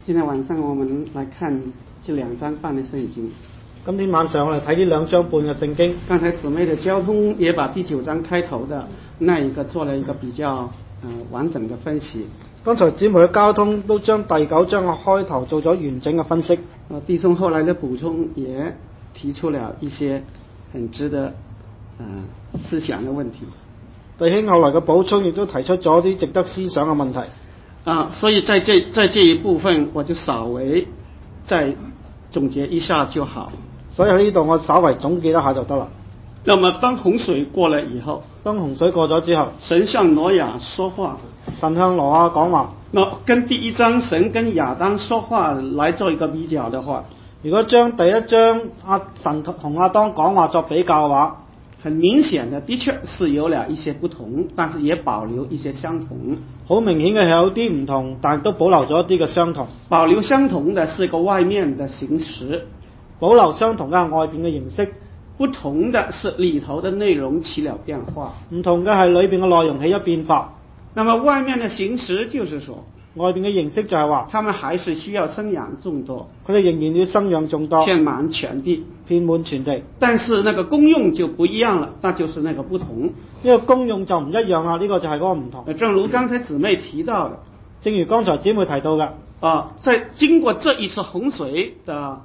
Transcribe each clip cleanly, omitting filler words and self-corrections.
今天晚上我們來看這2章半的聖經。 今天晚上我哋睇呢2章半嘅聖經。 剛才姊妹的交通也把第9章開頭的那一個做了一個比較完整的分析。 剛才姊妹嘅交通都將第9章嘅開頭做咗完整嘅分析。 弟兄後來的補充也提出了一些很值得思想的問題。 弟兄後來嘅補充亦都提出咗啲值得思想嘅問題。 所以在這一部分我就稍微再總結一下就好。 所以喺呢度我稍微總結一下就得啦。 那麼當洪水過了以後， 當洪水過咗之後， 神向挪亞說話， 神向挪亞講話。 那跟第1章神跟亞當說話來做一個比較的話， 如果將第1章神同亞當講話作比較嘅話， 很明顯的確是有了一些不同，但是也保留一些相同。 好明顯嘅係有啲唔同，但都保留咗一啲嘅相同。 保留相同的是一個外面的形式， 保留相同嘅外邊嘅形式， 不同的是裏頭的內容起了變化。 唔同嘅係裏邊嘅內容起咗變化。 那麼外面的形式就是說， 外邊嘅形式就係話， 他們還是需要生養眾多， 佢哋仍然要生養眾多， 遍滿全地， 遍滿全地。 但是那個功用就不一樣了，那就是那個不同。 呢個功用就唔一樣啦，呢個就係嗰個唔同。 正如剛才姊妹提到的， 正如剛才姊妹提到嘅， 在經過這一次洪水的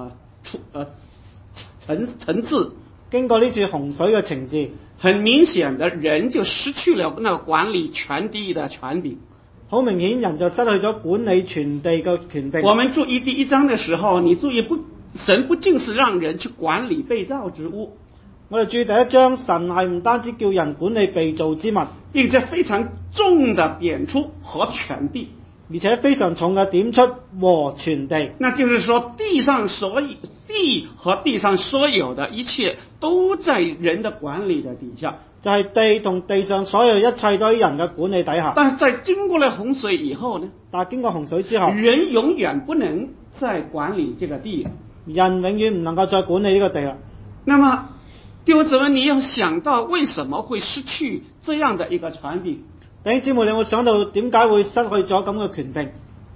懲治，經過呢次洪水嘅懲治，很明顯的人就失去了那個管理全地的權柄。 好明顯人就失去咗管理全地嘅權柄。 我們注意第1章的時候，你注意神不僅是讓人去管理被造之物。 我哋注意第1章，神係唔單止叫人管理被造之物， 並且非常重的點出和全地， 而且非常重嘅點出和全地。 那就是說地和地上所有的一切都在人的管理的底下， 就係地同地上所有一切都喺人嘅管理底下。 但是在經過了洪水以後呢？ 但係經過洪水之後， 人永遠不能再管理這個地了， 人永遠唔能夠再管理呢個地啦。 那麼弟兄姊妹，你要想到為什麼會失去這樣的一個權柄？ 弟兄姊妹，你會想到點解會失去咗咁嘅權柄？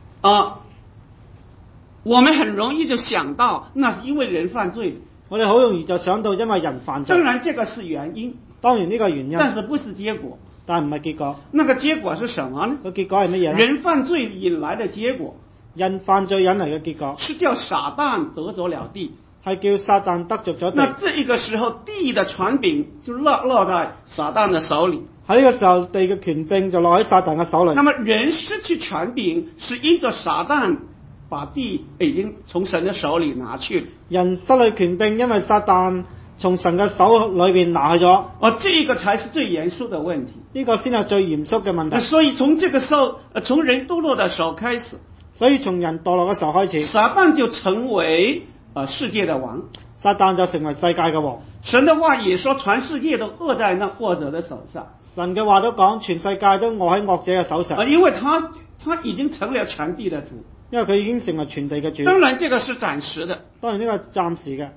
我們很容易就想到，那是因為人犯罪。 我哋好容易就想到因為人犯罪。 當然這個是原因， 當然呢個原因， 但是不是結果， 但唔係結果。 那個結果是什麼呢？ 個結果係乜嘢呢？ 人犯罪引來的結果， 人犯罪引嚟嘅結果是叫撒旦得咗了地， 係叫撒旦得着咗地。 那這一個時候地的權柄就落在撒旦的手裏。 喺呢個時候地嘅權柄就落喺撒旦嘅手裏。 那麼人失去權柄是因着撒旦把地已經從神的手裏拿去。 人失去權柄，因為撒旦從神嘅手裏邊拿去咗。 這個才是最嚴肅的問題。 呢個先係最嚴肅嘅問題。 所以從這個時候，從人墮落的時候開始， 所以從人墮落嘅時候開始， 撒旦就成為世界的王。 撒旦就成為世界嘅王。 神的話也說，全世界都握在那惡者的手上。 神嘅話都講，全世界都握喺惡者嘅手上。 因為他已經成了全地的主。 因為佢已經成為全地嘅主。 當然，這個是暫時的。 當然呢個暫時嘅。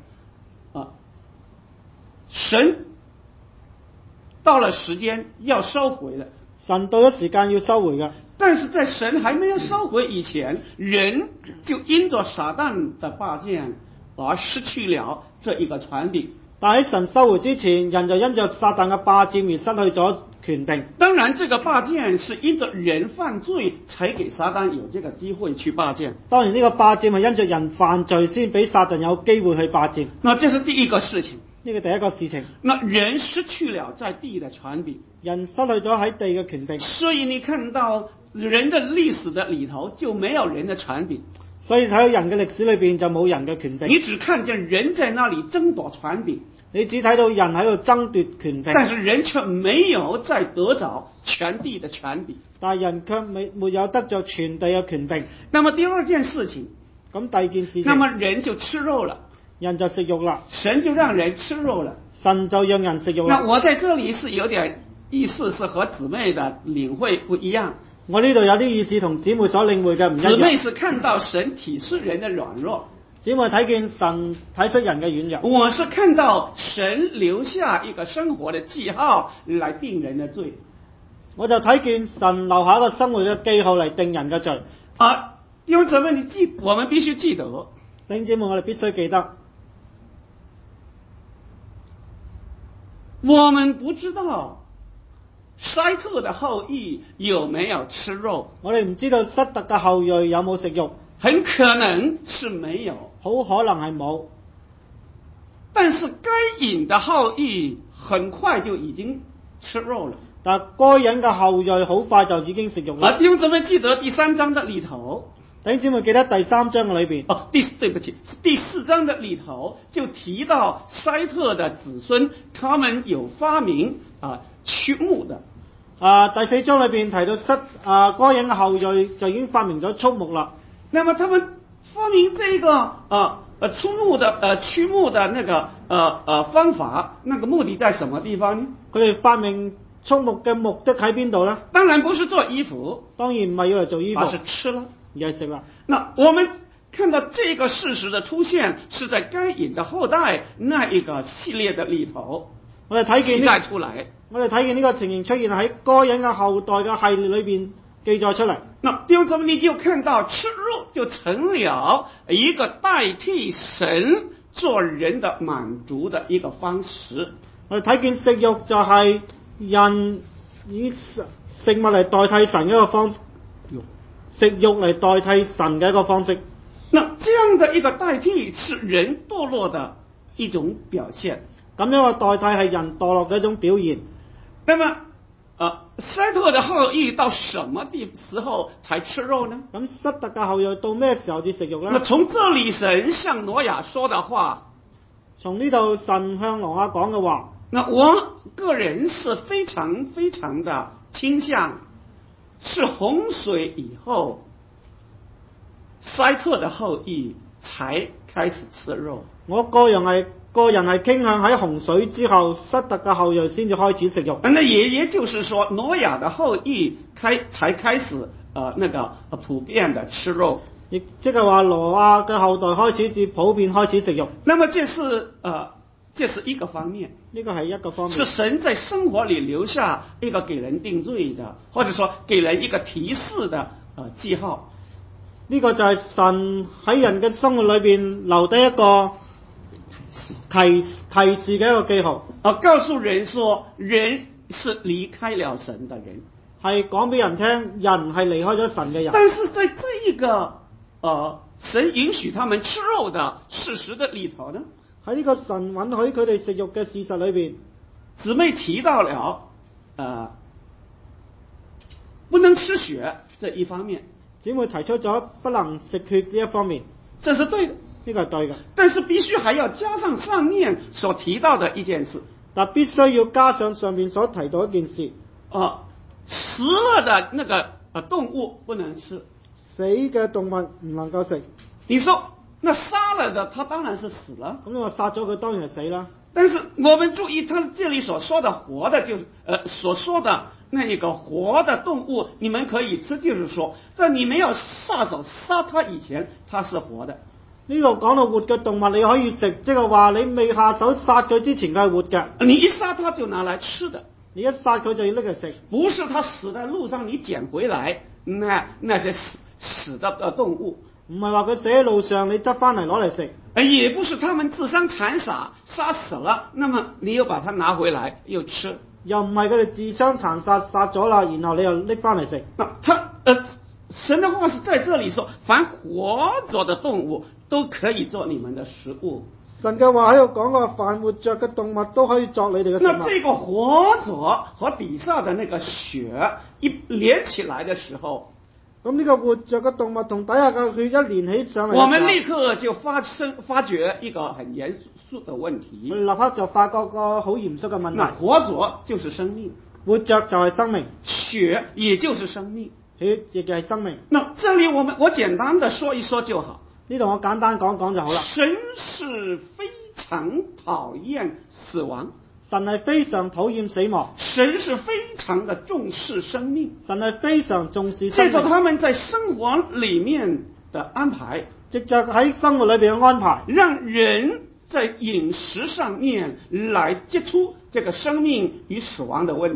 神到了時間要收回了。 神到咗時間要收回嘅。 但是在神還沒有收回以前，人就因着撒旦的霸佔而失去了這一個權柄。 但喺神收回之前，人就因着撒旦嘅霸佔而失去咗權柄。 當然，這個霸佔是因着人犯罪才給撒旦有這個機會去霸佔。 當然呢個霸佔係因着人犯罪先俾撒旦有機會去霸佔。 那這是第一個事情。 呢個第一個事情。 那人失去了在地的權柄， 人失去咗喺地嘅權柄。 所以你看到人的歷史的裏頭就沒有人的權柄。 所以睇到人嘅歷史裏邊就冇人嘅權柄。 你只看見人在那裏爭奪權柄， 你只睇到人喺度爭奪權柄， 但是人卻沒有再得着全地的權柄。 但係人卻沒有得着全地嘅權柄。 那麼第二件事情， 咁第二件事情， 那麼人就吃肉了， 人就食肉啦， 神就讓人吃肉了， 神就讓人食肉啦。 那我在這裏是有點意思，是和姊妹的領會不一樣。 我呢度有啲意思同姊妹所領會嘅唔一樣。 姊妹是看到神體恤人的軟弱， 姊妹睇見神睇出人嘅軟弱。 我是看到神留下一個生活的記號來定人的罪。 我就睇見神留下一個生活嘅記號嚟定人嘅罪。 弟兄姊妹，我们必須記得， 弟兄姊妹，我哋必須記得， 我們不知道塞特的後裔有沒有吃肉， 我哋唔知道塞特嘅後裔有冇食肉， 很可能是沒有， 好可能係冇。 但是該隱的後裔很快就已經吃肉了。 但該隱嘅後裔好快就已經食肉啦。 弟兄姊妹記得第3章的裏頭， 弟兄姊妹記得第3章嘅裏邊， 對不起，第4章的裏頭就提到塞特的子孫，他們有發明畜牧的。 第4章裏邊提到該隱嘅後裔就已經發明咗畜牧啦。 那麼他們發明這個畜牧的那個方法，那個目的在什麼地方呢？ 佢哋發明畜牧嘅目的喺邊度呢？ 當然不是做衣服， 當然唔係要嚟做衣服， 而是吃了， 而係食啦。 那我們看到這個事實的出現，是在該隱的後代那一個系列的裏頭， 我哋睇見記載出來。 我哋睇見呢個情形出現喺該隱嘅後代嘅系列裏邊記載出嚟。 那弟兄姊妹，你就看到吃肉就成了一個代替神做人的滿足的一個方式。 我哋睇見食肉就係人以食物嚟代替神嘅一個方式，食肉嚟代替神嘅一個方式。 那這樣的一個代替是人墮落的一種表現。 咁樣嘅代替係人墮落嘅一種表現。 那麼塞特的後裔到什麼時候才吃肉呢？ 咁塞特嘅後裔到咩時候至食肉呢？ 那從這裏神向挪亞說的話， 從呢度神向挪亞講嘅話， 那我個人是非常非常的傾向，是洪水以後塞特的後裔才開始吃肉。 我個人係傾向喺洪水之後，塞特嘅後裔先至開始食肉。 那也就是說，挪亞的後裔才開始那個普遍的吃肉， 亦即係話挪亞嘅後代開始至普遍開始食肉。 那麼這是一個方面， 呢個係一個方面， 是神在生活裏留下一個給人定罪的，或者說給人一個提示的記號。 呢個就係神喺人嘅生活裏邊留低一個提示嘅一個記號， 告訴人說人是離開了神的人， 係講俾人聽人係離開咗神嘅人。 但是在這一個神允許他們吃肉的事實的裏頭呢， 喺呢個神允許佢哋食肉嘅事實裏邊， 姊妹提到了不能吃血這一方面， 姊妹提出咗不能食血呢一方面， 這是對的， 呢個係對嘅。 但是必須還要加上上面所提到的一件事， 但必須要加上上面所提到一件事， 死了的那個動物不能吃， 死嘅動物唔能夠食。 你說那殺了的，他當然是死了。 咁你話殺咗佢當然係死啦。 但是我們注意，他這裡所說的活的，就是所說的那一個活的動物，你們可以吃，就是說，在你沒有下手殺它以前，它是活的。 呢度講到活嘅動物你可以食，即係話你未下手殺佢之前佢係活嘅。 你一殺它就拿來吃的， 你一殺佢就要拎嚟食， 不是它死在路上你撿回來那些死的動物。 唔係話佢死喺路上你執翻嚟攞嚟食， 也不是他們自相殘殺殺死了，那麼你又把它拿回來又吃， 又唔係佢哋自相殘殺殺咗啦，然後你又拎翻嚟食。 神的話是在這裡說，凡活着的動物都可以做你們的食物。 神嘅話喺度講話，凡活着嘅動物都可以作你哋嘅食物。 那這個活着和底下的那個血一連起來的時候， 咁呢個活着嘅動物同底下嘅血一連起上嚟， 我們立刻就發覺一個很嚴肅的問題。 立刻就發覺個好嚴肅嘅問題。 那活着就是生命， 活着就係生命， 血也就是生命， 血亦係生命。 那這裡我簡單的說一說就好。 呢度我簡單講講就好啦。 神是非常討厭死亡， 神係非常討厭死亡， 神是非常的重視生命， 神係非常重視生命。 借着他們在生活裡面的安排， 藉着喺生活裏邊嘅安排， 讓人在飲食上面來接觸這個生命與死亡的問題，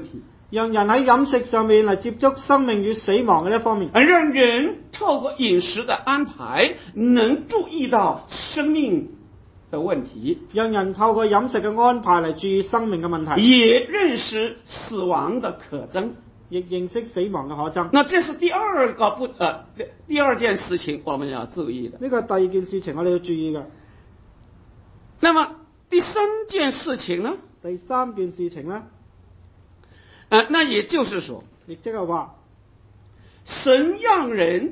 讓人喺飲食上面嚟接觸生命與死亡嘅一方面， 讓人透過飲食的安排，能注意到生命的問題， 讓人透過飲食嘅安排嚟注意生命嘅問題， 也認識死亡的可憎， 亦認識死亡嘅可憎。 那這是第二件事情我們要注意的。 呢個第二件事情我哋要注意嘅。 那麼第三件事情呢？ 第三件事情呢？ 那也就是說， 亦即係話， 神讓人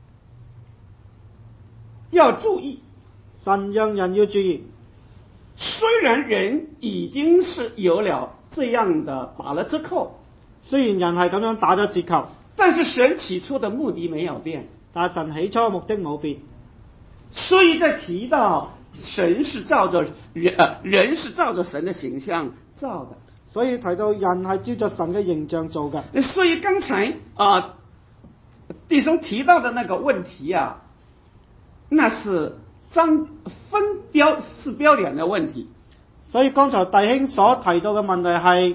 要注意， 神讓人要注意。 雖然人已經是有了這樣的打了折扣， 雖然人係咁樣打咗折扣， 但是神起初的目的沒有變， 但係神起初目的冇變。 所以在提到神是照着人是照着神的形象造的， 所以提到人係照着神嘅形象做嘅。 所以剛才弟兄提到的那個問題啊，那是標點的問題。 所以剛才弟兄所提到嘅問題係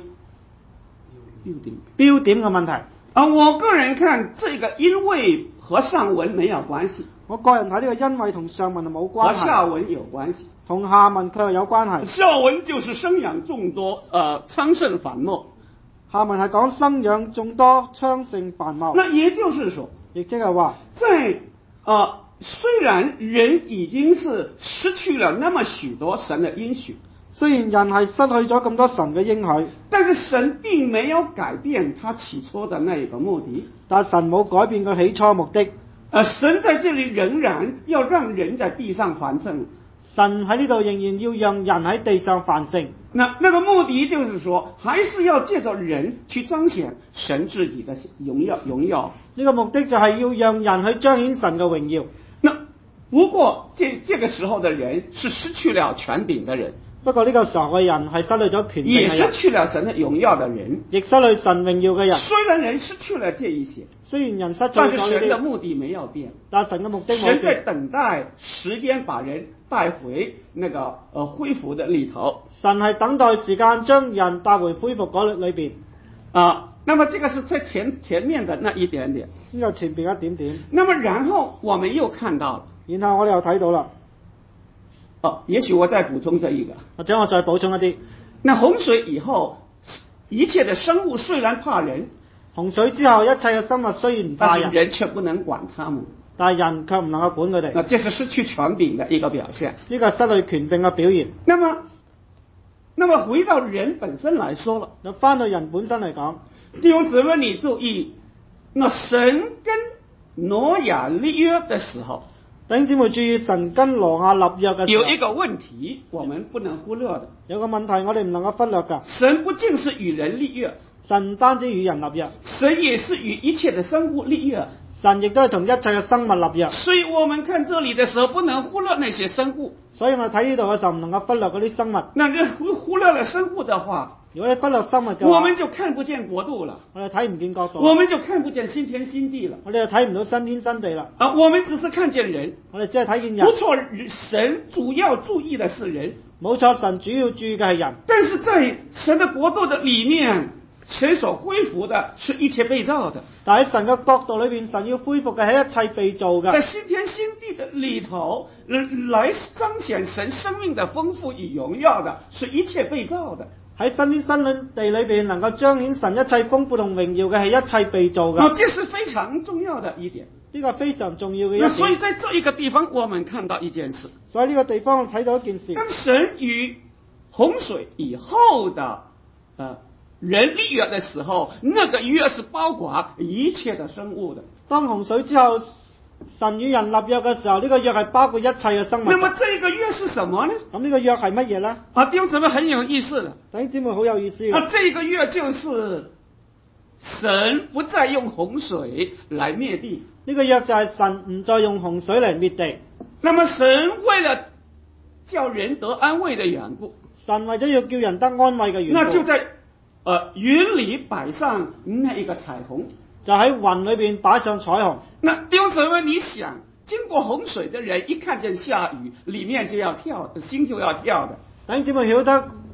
標點嘅問題。 我個人看這個因為和上文沒有關係。 我個人睇呢個因為同上文係冇關係， 和下文有關係， 同下文卻有關係。 下文就是生養眾多，昌盛繁茂。 下文係講生養眾多，昌盛繁茂。 那也就是說， 亦即係話， 在雖然人已經是失去了那麼許多神的應許， 雖然人係失去咗咁多神嘅應許， 但是神並沒有改變他起初的那一個目的。 但神冇改變佢起初目的。 神在這裏仍然要讓人在地上繁盛。 神喺呢度仍然要讓人喺地上繁盛。 那個目的就是說，還是要借着人去彰顯神自己的榮耀。 呢個目的就係要讓人去彰顯神嘅榮耀。 那不過這個時候的人是失去了權柄的人。 不過呢個時候嘅人係失去咗權柄嘅人， 也失去了神的榮耀的人， 亦失去神榮耀嘅人。 雖然人失去了這一些， 雖然人失去咗， 但是神的目的沒有變。 但神嘅目的冇變。 神在等待時間把人帶回那個恢復的裏頭。 神係等待時間將人帶回恢復嗰裏邊。 那麼這個是在前面的那一點點。 呢個前邊一點點。 那麼然後我們又看到了， 然後我哋又睇到啦。 也許我再補充這一個， 或者我再補充一啲。 那洪水以後，一切的生物雖然怕人， 洪水之後一切嘅生物雖然怕人， 但是人卻不能管他們。 但係人卻唔能夠管佢哋。 這是失去權柄的一個表現。 呢個係失去權柄嘅表現。 那麼回到人本身來說了， 就翻到人本身嚟講， 弟兄姊妹你注意，那神跟挪亞立約的時候， 弟兄姊妹注意，神跟挪亞立約嘅時候， 有一個問題我們不能忽略的。 有個問題我哋唔能夠忽略㗎。 神不僅是與人立約， 神唔單止與人立約， 神也是與一切的生物立約。 神亦都係同一切嘅生物立約。 所以我們看這裡的時候，不能忽略那些生物。 所以我哋睇呢度嘅時候唔能夠忽略嗰啲生物。 那你忽略了生物的話， 如果你忽略生物嘅話， 我們就看不見國度了。 我哋睇唔見國度， 我們就看不見新天新地了。 我哋就睇唔到新天新地啦。 我們只是看見人， 我哋只係睇見人。 不錯，神主要注意的是人。 冇錯，神主要注意嘅係人。 但是在神的國度的裡面，神所恢復的是一切被造的。 但喺神嘅國度裏邊，神要恢復嘅係一切被造嘅。 在新天新地的裡頭，來彰顯神生命的豐富與榮耀的，是一切被造的。 喺新天新地裏邊，能夠彰顯神一切豐富同榮耀嘅係一切被造嘅。 這是非常重要的一點。 呢個非常重要嘅一點。 所以在這一個地方，我們看到一件事。 所以呢個地方我睇到一件事。 當神與洪水以後的人立約的時候，那個約是包括一切的生物的。 當洪水之後，神與人立約嘅時候，呢個約係包括一切嘅生物。 那麼這個約是什麼呢？ 咁呢個約係乜嘢呢？ 弟兄姊妹很有意思的。 弟兄姊妹好有意思嘅。 這個約就是神不再用洪水來滅地。 呢個約就係神唔再用洪水嚟滅地。 那麼神為了叫人得安慰的緣故， 神為咗要叫人得安慰嘅緣故， 那就在雲裏擺上那一個彩虹， 就喺雲裏邊擺上彩虹。 那弟兄姊妹，你想經過洪水的人一看見下雨，裡面就要跳，心就要跳的。 弟兄姊妹曉得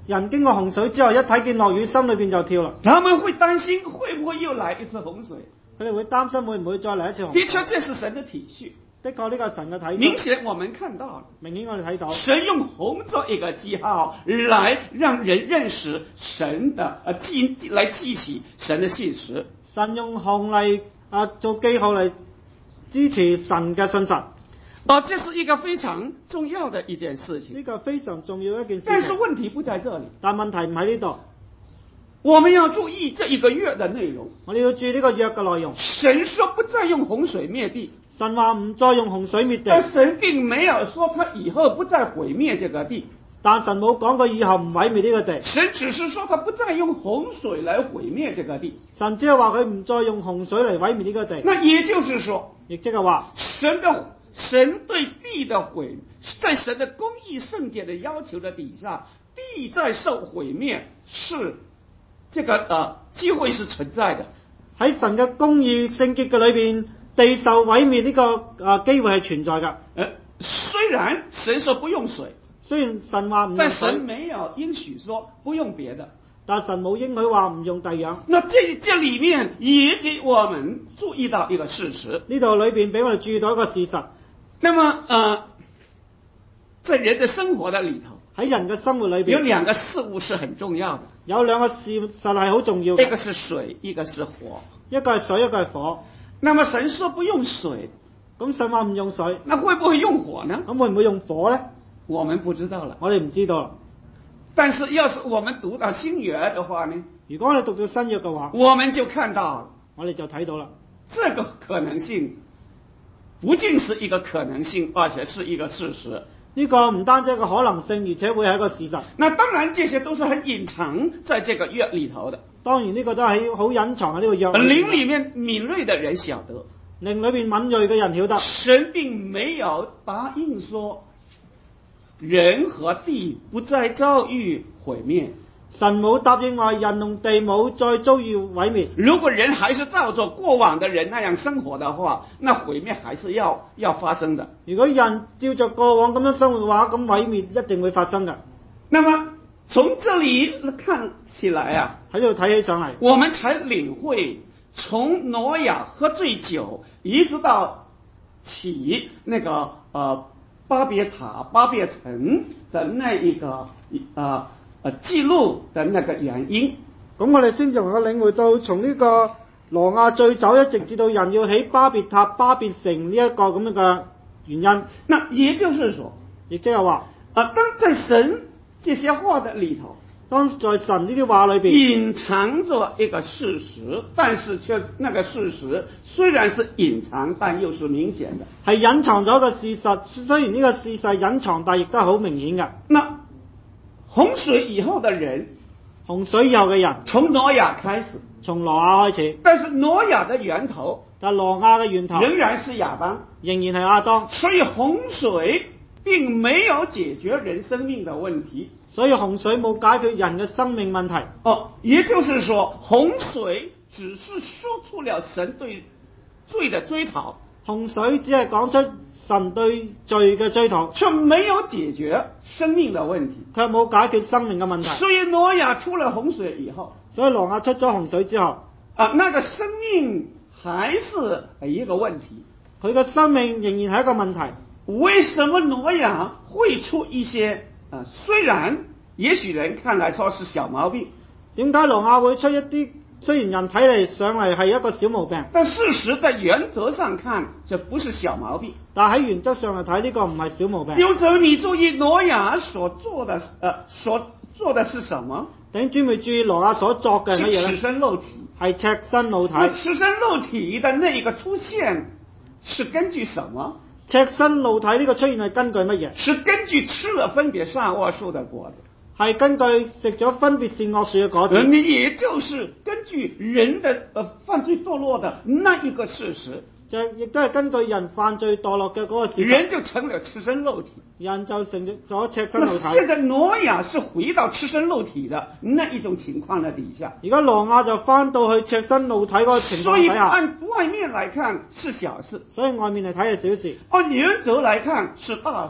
人經過洪水之後，一睇見落雨，心裏邊就跳啦。 他們會擔心會不會又來一次洪水。 佢哋會擔心會唔會再嚟一次洪水。 的確，這是神的體恤。 的確，呢個係神嘅體恤。 明顯我們看到了， 明顯我哋睇到， 神用紅作一個記號，來讓人認識神的來記起神的信實。 神用紅嚟做記號嚟支持神嘅信實。 這是一個非常重要的一件事情。 呢個非常重要的一件事情。 但是問題不在這裡。 但問題唔喺呢度。 我們要注意這一個約的內容。 我哋要注意呢個約嘅內容。 神說不再用洪水滅地。 神話唔再用洪水滅地。 但神並沒有說他以後不再毀滅這個地。 但神冇講過以後唔毀滅呢個地。 神只是說他不再用洪水來毀滅這個地。 神只係話佢唔再用洪水嚟毀滅呢個地。 那也就是說， 亦即係話， 神對地的毀，在神的公義聖潔的要求的底下，地在受毀滅是這個機會是存在的。 喺神嘅公義聖潔嘅裏邊，地受毀滅呢個機會係存在㗎。 雖然神說不用水， 雖然神話唔用水， 但神沒有應許說不用別的。 但神冇應許話唔用第樣。 那這裏面也給我們注意到一個事實。 呢度裏邊俾我哋注意到一個事實。 那麼在人的生活的裏頭， 喺人嘅生活裏邊， 有兩個事物是很重要的。 有兩個事實係好重要嘅。 一個是水，一個是火。 一個係水，一個係火。 那麼神說不用水， 咁神話唔用水， 那會不會用火呢？ 咁會唔會用火呢？ 我們不知道了。 我哋唔知道啦。 但是要是我們讀到新約的話呢？ 如果我哋讀到新約嘅話， 我們就看到， 我哋就睇到啦。 這個可能性不僅是一個可能性，而且是一個事實。 呢個唔單止係一個可能性，而且會係一個事實。 那當然，這些都是很隱藏在這個約裏頭的。 當然呢個都係好隱藏喺呢個約。 靈裏面敏銳的人曉得， 靈裏面敏銳嘅人曉得， 神並沒有答應說人和地不再遭遇毀滅。 神冇答應話人同地冇再遭遇毀滅。 如果人還是照着過往的人那樣生活的話，那毀滅還是要發生的。 如果人照着過往咁樣生活嘅話，咁毀滅一定會發生嘅。 那麼從這裏看起來啊， 喺度睇起上嚟， 我們才領會從挪亞喝醉酒一直到起那個巴別塔巴別城的那一個記錄的那個原因。 咁我哋先至能夠領會到從呢個挪亞醉酒一直至到人要起巴別塔巴別城呢一個咁樣嘅原因。 那也就是說， 亦即係話當在神這些話的裏頭， 當在神呢啲話裏邊隱藏着一個事實，但是卻那個事實雖然是隱藏，但又是明顯的。 係隱藏咗一個事實，雖然呢個事實隱藏，但亦都係好明顯嘅。 那洪水以後的人， 洪水以後嘅人， 從挪亞開始， 從挪亞開始， 但是挪亞的源頭， 但挪亞嘅源頭仍然是亞當， 仍然係亞當。 所以洪水並沒有解決人生命的問題。 所以洪水冇解決人嘅生命問題。 也就是說，洪水只是說出了神對罪的追討。 洪水只係講出神對罪嘅追討， 卻沒有解決生命的問題。 佢冇解決生命嘅問題。 所以挪亞出了洪水以後， 所以挪亞出咗洪水之後， 那個生命還是一個問題。 佢嘅生命仍然係一個問題。 為什麼挪亞會出一些雖然也許人看來說是小毛病？ 點解挪亞會出一啲雖然人睇嚟上嚟係一個小毛病， 但事實在原則上看，這不是小毛病。 但喺原則上嚟睇，呢個唔係小毛病。 就是你注意挪亞所做的是什麼？ 弟兄姊妹注意挪亞所作嘅係乜嘢咧？ 是赤身露體， 係赤身露體。 赤身露體的那一個出現是根據什麼？ 赤身露體呢個出現係根據乜嘢？ 是根據吃了分別善惡樹的果子。 係根據食咗分別善惡樹嘅果子。 也就是根據人的犯罪墮落的那一個事實。 亦都係根據人犯罪墮落嘅嗰個事實。 人就成了赤身露體。 人就成咗赤身露體。 現在挪亞是回到赤身露體的那一種情況的底下。 而家挪亞就翻到去赤身露體嗰個情況底下。 所以按外面來看是小事， 所以外面嚟睇係小事。 按原則來看是大事。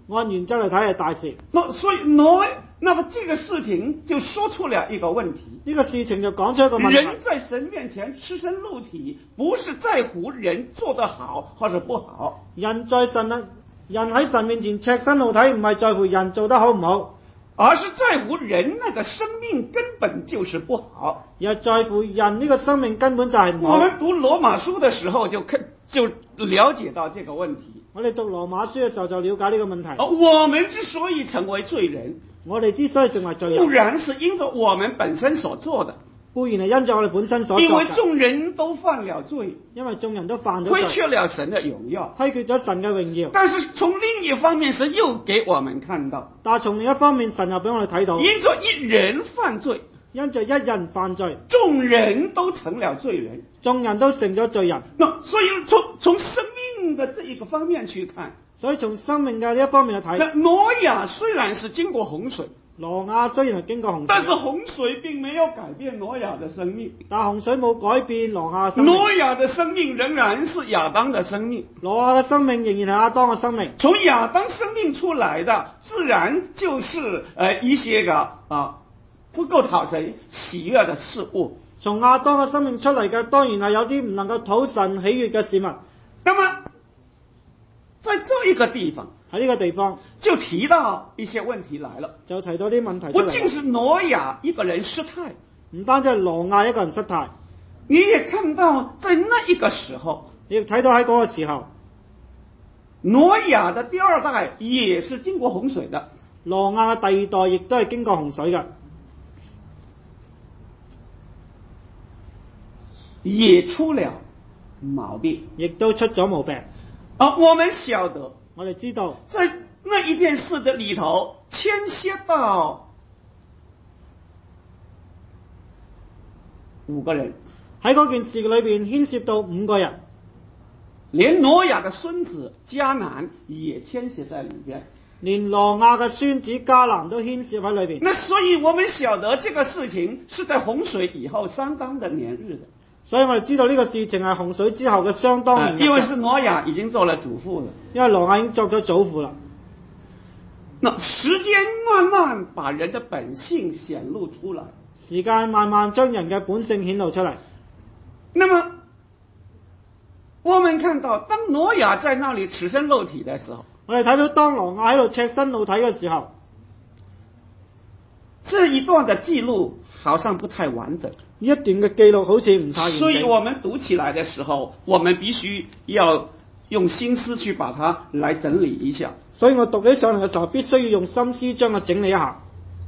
按原則嚟睇係大事。 所以那麼這個事情就說出了一個問題。 呢個事情就講出一個問題。 人在神面前赤身露體，不是在乎人做得好或者不好。 人喺神面前赤身露體，唔係在乎人做得好唔好， 而是在乎人那個生命根本就是不好， 而係在乎人呢個生命根本就係唔好。 我們讀羅馬書的時候就了解到這個問題。 我哋讀羅馬書嘅時候就了解呢個問題。 我們之所以成為罪人， 我哋之所以成為罪人， 固然是因着我們本身所做的， 固然係因着我哋本身所做嘅。 因為眾人都犯了罪， 因為眾人都犯咗罪， 虧缺了神的榮耀， 虧缺咗神嘅榮耀。 但是從另一方面，神又給我們看到， 但係從另一方面，神又俾我哋睇到， 因着一人犯罪， 因着一人犯罪， 眾人都成了罪人， 眾人都成咗罪人。 所以從生命的這一個方面去看， 所以從生命嘅呢一方面去睇， 挪亞雖然是經過洪水， 挪亞雖然係經過洪水， 但是洪水並沒有改變挪亞的生命， 但洪水冇改變挪亞嘅生命。 挪亞的生命仍然是亞當的生命， 挪亞嘅生命仍然係亞當嘅生命。 從亞當生命出來的，自然就是一些個不夠討神喜悅的事物。 從亞當嘅生命出嚟嘅，當然係有啲唔能夠討神喜悅嘅事物。 那麼在這一個地方， 喺呢個地方就提到一些問題來了， 就提到啲問題出嚟。 不僅是挪亞一個人失態， 唔單止係挪亞一個人失態， 你也看到在那一個時候， 你亦睇到喺嗰個時候， 挪亞的第二代也是經過洪水的， 挪亞嘅第二代亦都係經過洪水嘅， 也出了毛病， 亦都出咗毛病。 我們曉得， 我哋知道， 在那一件事的裏頭牽涉到5個人， 喺嗰件事裏邊牽涉到5個人， 連挪亞的孫子迦南也牽涉在裏邊， 連挪亞嘅孫子迦南都牽涉喺裏邊。 那所以我們曉得這個事情是在洪水以後相當的年日的。 所以我哋知道呢個事情係洪水之後嘅相當年日， 因為是挪亞已經做了祖父了， 因為挪亞已經作咗祖父啦。 那時間慢慢把人的本性顯露出來， 時間慢慢將人嘅本性顯露出嚟。 那麼我們看到，當挪亞在那裏赤身露體的時候， 我哋睇到當挪亞喺度赤身露體嘅時候， 這一段的記錄好像不太完整。 呢一段嘅記錄好似唔太完整， 所以我們讀起來的時候，我們必須要用心思去把它來整理一下。 所以我讀起上嚟嘅時候，必須要用心思將佢整理一下。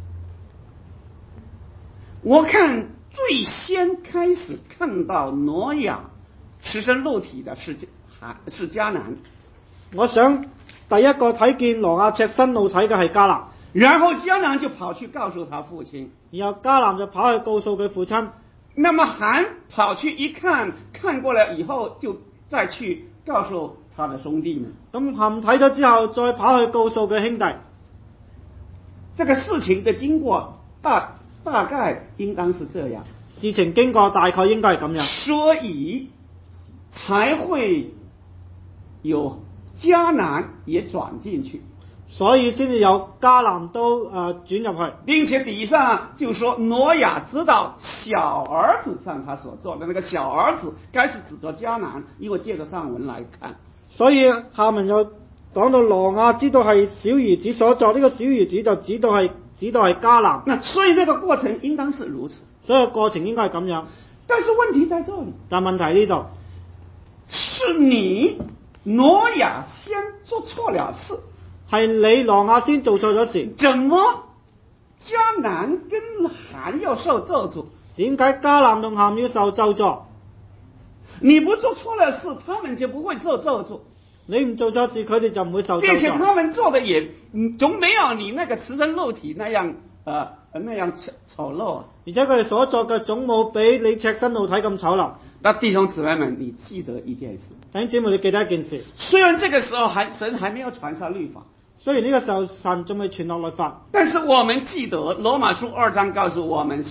我看最先開始看到挪亞赤身露體的是迦南， 我想第一個睇見挪亞赤身露體嘅係迦南， 然後迦南就跑去告訴他父親， 然後迦南就跑去告訴佢父親， 那麼含跑去一看，看過了以後就再去告訴他的兄弟們。 咁含睇咗之後，再跑去告訴佢兄弟。 這個事情的經過大概應當是這樣， 事情經過大概應該係咁樣， 所以才會有迦南也轉進去， 所以先至有迦南都轉入去， 並且底上就說挪亞知道小兒子像他所做的，那個小兒子該是指着迦南，因為借着上文來看， 所以下文又講到挪亞知道係小兒子所作，呢個小兒子就指到係迦南。 那所以這個過程應當是如此， 所以個過程應該係咁樣。 但是問題在這裡， 但問題呢度是你挪亞先做錯了事， 係你挪亞先做錯咗事， 怎麼迦南跟含要受咒詛？ 點解迦南同含要受咒詛？ 你不做錯了事，他們就不會受咒詛。 你唔做錯事，佢哋就唔會受咒詛。 並且他們做的也總沒有你那個赤身露體那樣醜陋啊！ 而且佢哋所作嘅總冇比你赤身露體咁醜陋。 那弟兄姊妹們，你記得一件事。 弟兄姊妹，你記得一件事。 雖然這個時候神還沒有傳下律法， 雖然呢個時候神仲未傳落律法， 但是我們記得羅馬書2章告訴我們說，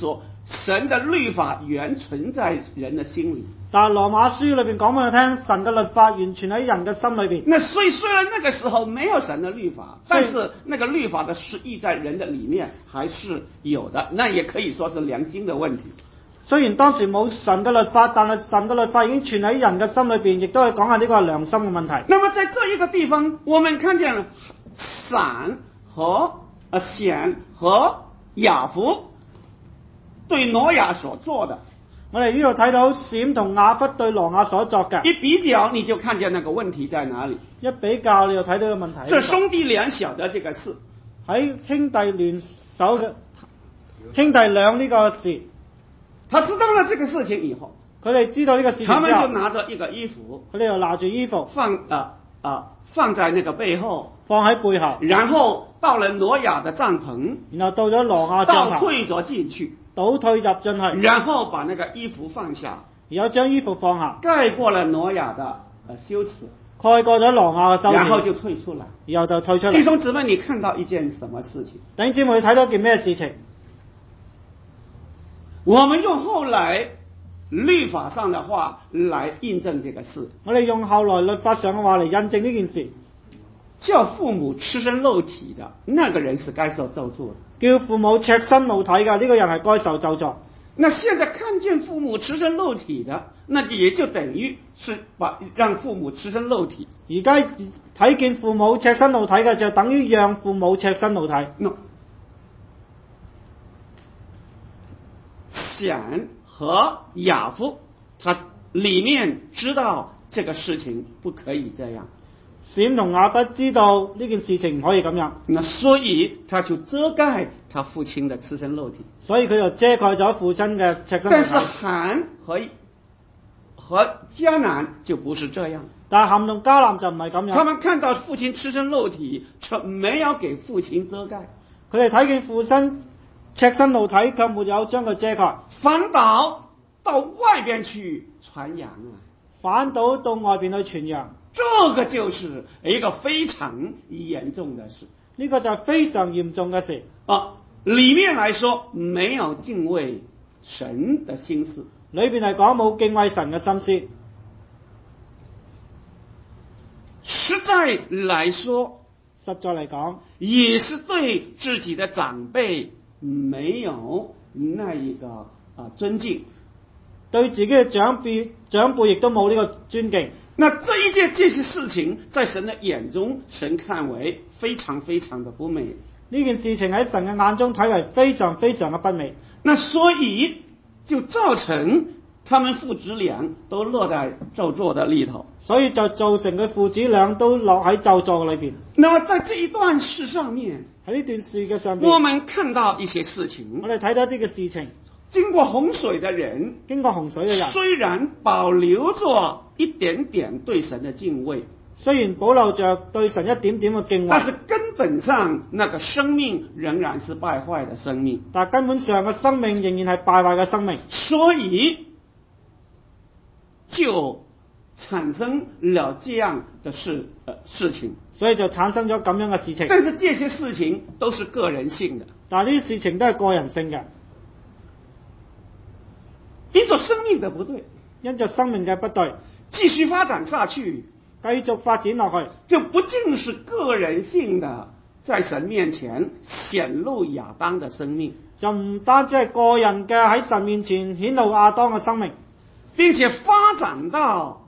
神的律法原存在人的心里。 但係羅馬書裏邊講俾我聽，神嘅律法完全喺人嘅心裏邊。 那所以雖然那個時候沒有神的律法，但是那個律法的實意在人的裏面還是有的，那也可以說是良心的問題。 雖然當時冇神嘅律法，但係神嘅律法已經存喺人嘅心裏邊，亦都係講下呢個係良心嘅問題。 那麼在這一個地方，我們看見閃和顯和雅弗對挪亞所做的。 我哋呢度睇到閃同雅弗對挪亞所作嘅， 一比較你就看見那個問題在哪裡。 一比較你就睇到個問題。 這兄弟倆曉得這個事， 喺兄弟聯手嘅兄弟倆呢個事， 他知道了這個事情以後， 佢哋知道呢個事情之後， 他們就拿着一個衣服， 佢哋就拿住衣服放在那個背後， 放喺背後， 然後到了挪亞的帳篷， 然後到咗挪亞帳篷， 倒退咗進去， 倒退入進去， 然後把那個衣服放下， 然後將衣服放下， 蓋過了挪亞的羞恥， 蓋過咗挪亞嘅羞恥， 然後就退出來， 然後就退出嚟。 弟兄姊妹，你看到一件什麼事情？ 弟兄姊妹，睇到件咩事情？ 我們用後來律法上的話來印證這個事。 我哋用後來律法上嘅話嚟印證呢件事。 叫父母赤身露體的那個人是該受咒詛的。 叫父母赤身露體嘅呢個人係該受咒詛。 那現在看見父母赤身露體的，那也就等於是讓父母赤身露體。 而家睇見父母赤身露體嘅，就等於讓父母赤身露體。 顯和雅弗，他裏面知道這個事情不可以這樣。 閃同雅弗知道呢件事情唔可以咁樣， 那所以他就遮蓋他父親的赤身露體， 所以佢就遮蓋咗父親嘅赤身露體。 但是含和迦南就不是這樣， 但係含同迦南就唔係咁樣。 他們看到父親赤身露體，卻沒有給父親遮蓋。 佢哋睇見父親赤身露體，卻沒有將佢遮蓋， 反倒到外邊去傳揚啊！ 反倒到外邊去傳揚。 這個就是一個非常嚴重的事， 呢個就係非常嚴重嘅事。 裏面來說沒有敬畏神的心思， 裏邊嚟講冇敬畏神嘅心思。 實在來說， 也是對自己的長輩沒有那一個尊敬， 對自己嘅長輩亦都冇呢個尊敬。 那這些事情在神的眼中，神看為非常非常的不美。 呢件事情喺神嘅眼中睇為非常非常嘅不美。 那所以就造成他們父子倆都落在咒詛的裏頭。 所以就造成佢父子倆都落喺咒詛嘅裏邊。 那麼在這一段事上面， 喺呢段事嘅上面， 我們看到一些事情。 我哋睇到一啲嘅事情。 經過洪水的人，雖然保留着一點點對神的敬畏， 雖然保留着對神一點點嘅敬畏， 但是根本上那個生命仍然是敗壞的生命。 但根本上嘅生命仍然係敗壞嘅生命， 所以就產生了這樣的事情。 所以就產生咗咁樣嘅事情。 但是這些事情都是個人性的， 但係呢啲事情都係個人性嘅。 因着生命的不對，繼續發展下去， 繼續發展落去， 就不淨是個人性的在神面前顯露亞當的生命， 就唔單止係個人嘅喺神面前顯露亞當嘅生命， 並且發展到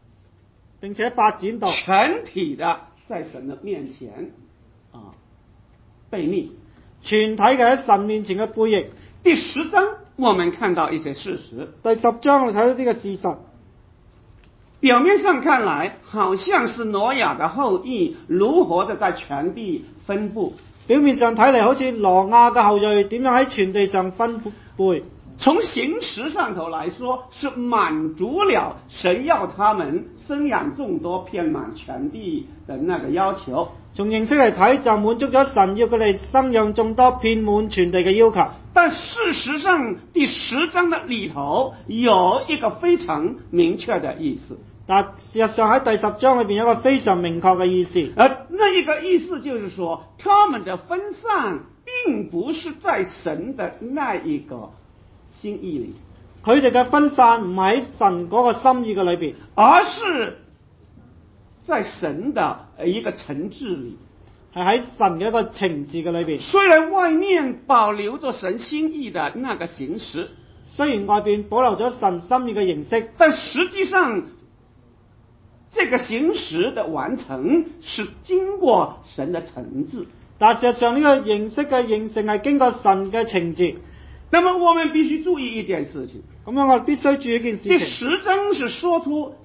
全體的在神的面前背逆， 全體嘅喺神面前嘅背逆。 第10章我們看到一些事實。 第10章我哋睇到呢個事實。 表面上看來，好像是挪亞的後裔如何的在全地分布。 表面上睇嚟好似挪亞嘅後裔點樣喺全地上分配。 從形式上頭來說，是滿足了神要他們生養眾多、遍滿全地的那個要求。 從形式嚟睇，就滿足咗神要佢哋生養眾多、遍滿全地嘅要求。 但事實上，第10章的裏頭有一個非常明確的意思。 但事實上喺第10章裏邊有一個非常明確嘅意思。 那一個意思就是說，他們的分散並不是在神的那一個心意裏， 佢哋嘅分散唔喺神嗰個心意嘅裏邊， 而是在神的一個懲治裏。 係喺神嘅一個情字嘅裏邊。 雖然外面保留着神心意的那個形式， 雖然外邊保留咗神心意嘅形式， 但實際上這個形式的完成是經過神的懲治。 但事實上呢個形式嘅形成係經過神嘅情節。 那麼我們必須注意一件事情， 咁樣我哋必須注意一件事第情。 10章是說出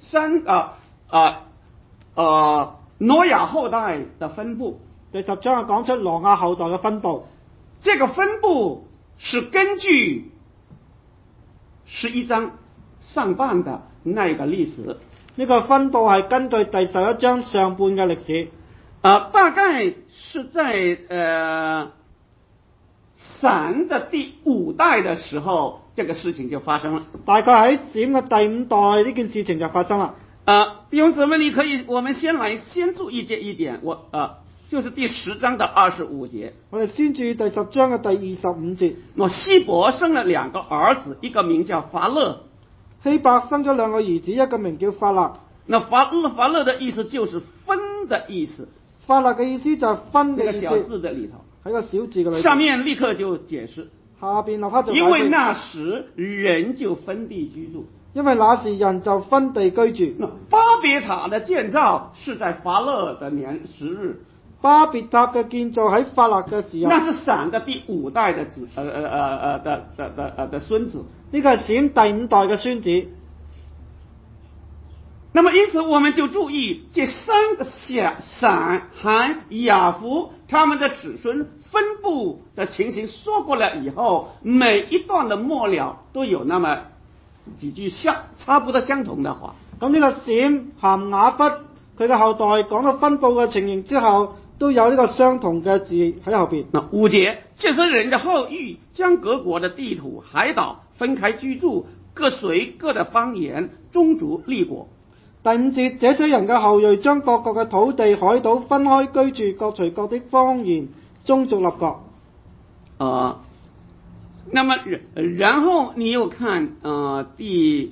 挪亞後代的分布。 第10章係講出挪亞後代嘅分佈， 這個分布是根據11章上半的那個歷史。 呢個分佈係根據第11章上半嘅歷史。 大概是在閃的第5代的時候，這個事情就發生了。 大概喺閃嘅第5代呢件事情就發生啦。 弟兄姊妹，我們先注意這一點，就是第10章的25節。 我哋先注意第10章嘅第25節。 希伯生了2個兒子，一個名叫法勒。 希伯生咗2個兒子，一個名叫法勒。 法勒的意思就是分的意思。法勒嘅意思就係分嘅意思。 這個小字的裏頭， 喺個小字嘅裏頭。 下面立刻就解釋。 下邊立刻就解釋。 因為那時人就分地居住。 因為那時人就分地居住。 巴別塔的建造是在法勒的年10日。 巴別塔嘅建造喺法勒嘅時候。 那是閃的第5代的孫子。 呢個係閃第5代嘅孫子。 那麼因此我們就注意這3個閃、含、雅弗他們的子孫分布的情形說過了以後，每一段的末了都有那麼幾句差不多相同的話。 咁呢個閃、含、雅弗佢嘅後代講到分布嘅情形之後，都有呢個相同嘅字喺後邊。 5節，這些人的後裔將各國的地土、海島分開居住，各隨各的方言、宗族、立國。 第5節，這些人嘅後裔將各國嘅土地、海島分開居住，各隨各的方言、宗族、立國。 那麼然後你又看第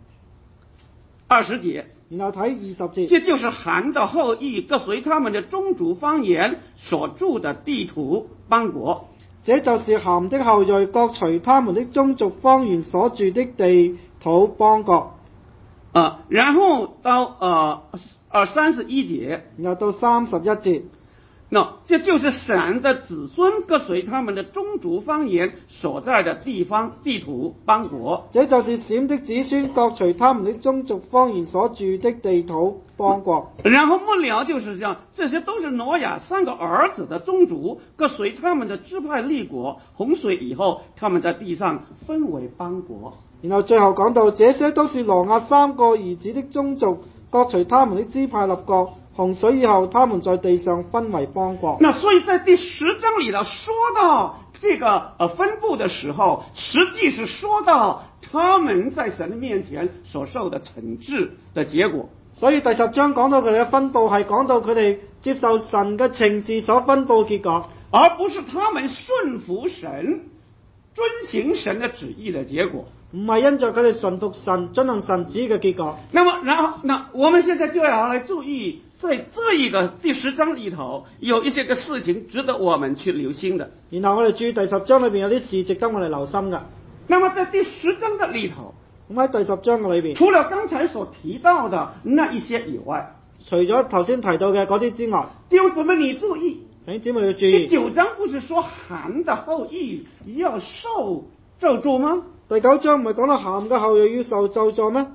20節， 然後睇20節， 這就是含的後裔各隨他們的宗族方言所住的地土邦國。 這就是含的後裔各隨他們的宗族方言所住的地土邦國。 然後到31節， 然後到31節， 這就是閃的子孫各隨他們的宗族方言所在的地方地土邦國。 這就是閃的子孫各隨他們的宗族方言所住的地土邦國。 然後末了就是這樣，這些都是挪亞3個兒子的宗族，各隨他們的支派立國。洪水以後，他們在地上分為邦國。 然後最後講到，這些都是挪亞3個兒子的宗族，各隨他們的支派立國。洪水以後，他們在地上分為邦國。 那所以在第10章裏頭說到這個分布的時候，實際是說到他們在神的面前所受的懲治的結果。 所以第10章講到佢哋嘅分布，係講到佢哋接受神嘅懲治所分布嘅結果， 而不是他們順服神、遵行神的旨意的結果。 唔係因着佢哋順服神、遵行神旨意嘅結果。 那麼然後我們現在就要來注意，在這一個第10章裏頭有一些個事情值得我們去留心的。 然後我哋注意第10章裏邊有啲事值得我哋留心嘅。 那麼在第10章的裏頭， 咁喺第10章嘅裏邊， 除了剛才所提到的那一些以外， 除咗頭先提到嘅嗰啲之外， 弟兄姊妹你注意， 弟兄姊妹要注意， 第9章不是說含的後裔要受咒詛嗎？ 第9章唔係講到含嘅後裔要受咒詛咩？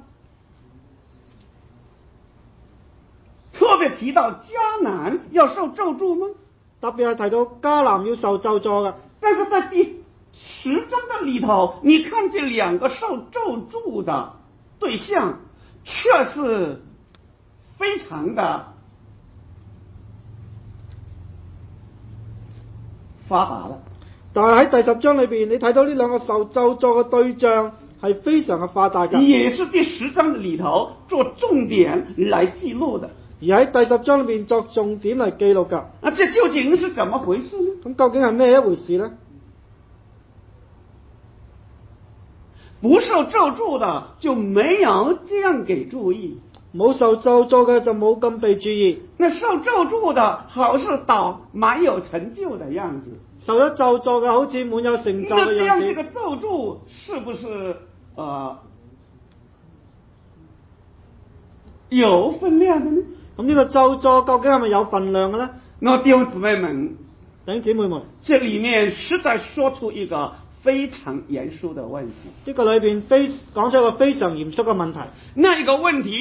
特別提到迦南要受咒詛嗎？ 特別係提到迦南要受咒詛嘅。 但是在第10章的裏頭，你看這2個受咒詛的對象，卻是非常的發達了。但係喺第10章裏邊，你睇到呢2個受咒詛嘅對象係非常嘅發達嘅，也是第10章裏頭做重點來記錄的。而喺第10章裏邊作重點嚟記錄㗎。這究竟是怎麼回事呢？咁究竟係咩一回事呢？ 不受咒诅的就没有这样给注意， 冇受咒詛嘅就冇咁被注意， 那受咒诅的好似蛮有成就的样子。 受咗咒詛嘅好似滿有成就那嘅樣子。 这样这个咒诅是不是有分量的呢？ 咁呢個咒詛究竟係咪有份量嘅呢？ 那弟兄姊妹们， 弟兄姊妹們， 这里面实在说出一个非常严肃的问题。 呢個裏邊講出一個非常嚴肅嘅問題。 那一个问題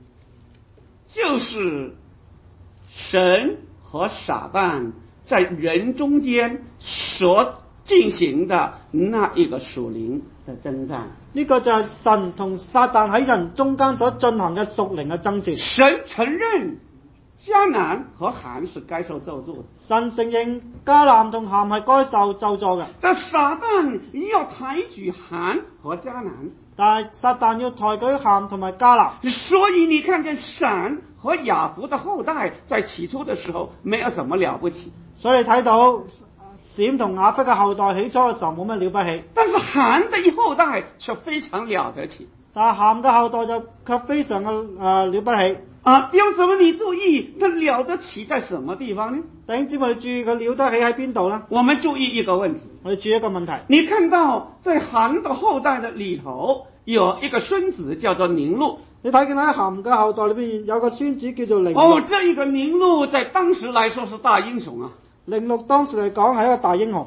就是神和撒旦在人中間所進行的那一個屬靈的征戰。 呢個就係神同撒旦喺人中間所進行嘅屬靈嘅爭戰。 神承認迦南和韓是該受咒詛的， 神承認迦南同鹹係該受咒詛嘅， 但撒旦要抬舉韓和迦南， 但係撒旦要抬舉鹹同埋迦南。 所以你看見閃和雅弗的後代在起初的時候沒有什麼了不起， 所以你睇到閃同雅弗嘅後代起初嘅時候冇乜了不起， 但是韓的後代卻非常了得起。 但係鹹嘅後代就卻非常嘅了不起。 弟兄姊妹，你注意，它了得起在什麼地方呢？ 弟兄姊妹，你注意佢了得起喺邊度呢？ 我們注意一個問題， 我哋注意一個問題。 你看到在韓的後代的裏頭有一個孫子叫做寧錄， 你睇見喺鹹嘅後代裏邊有個孫子叫做寧錄。 這一個寧錄在當時來說是大英雄啊。 寧錄當時嚟講係一個大英雄。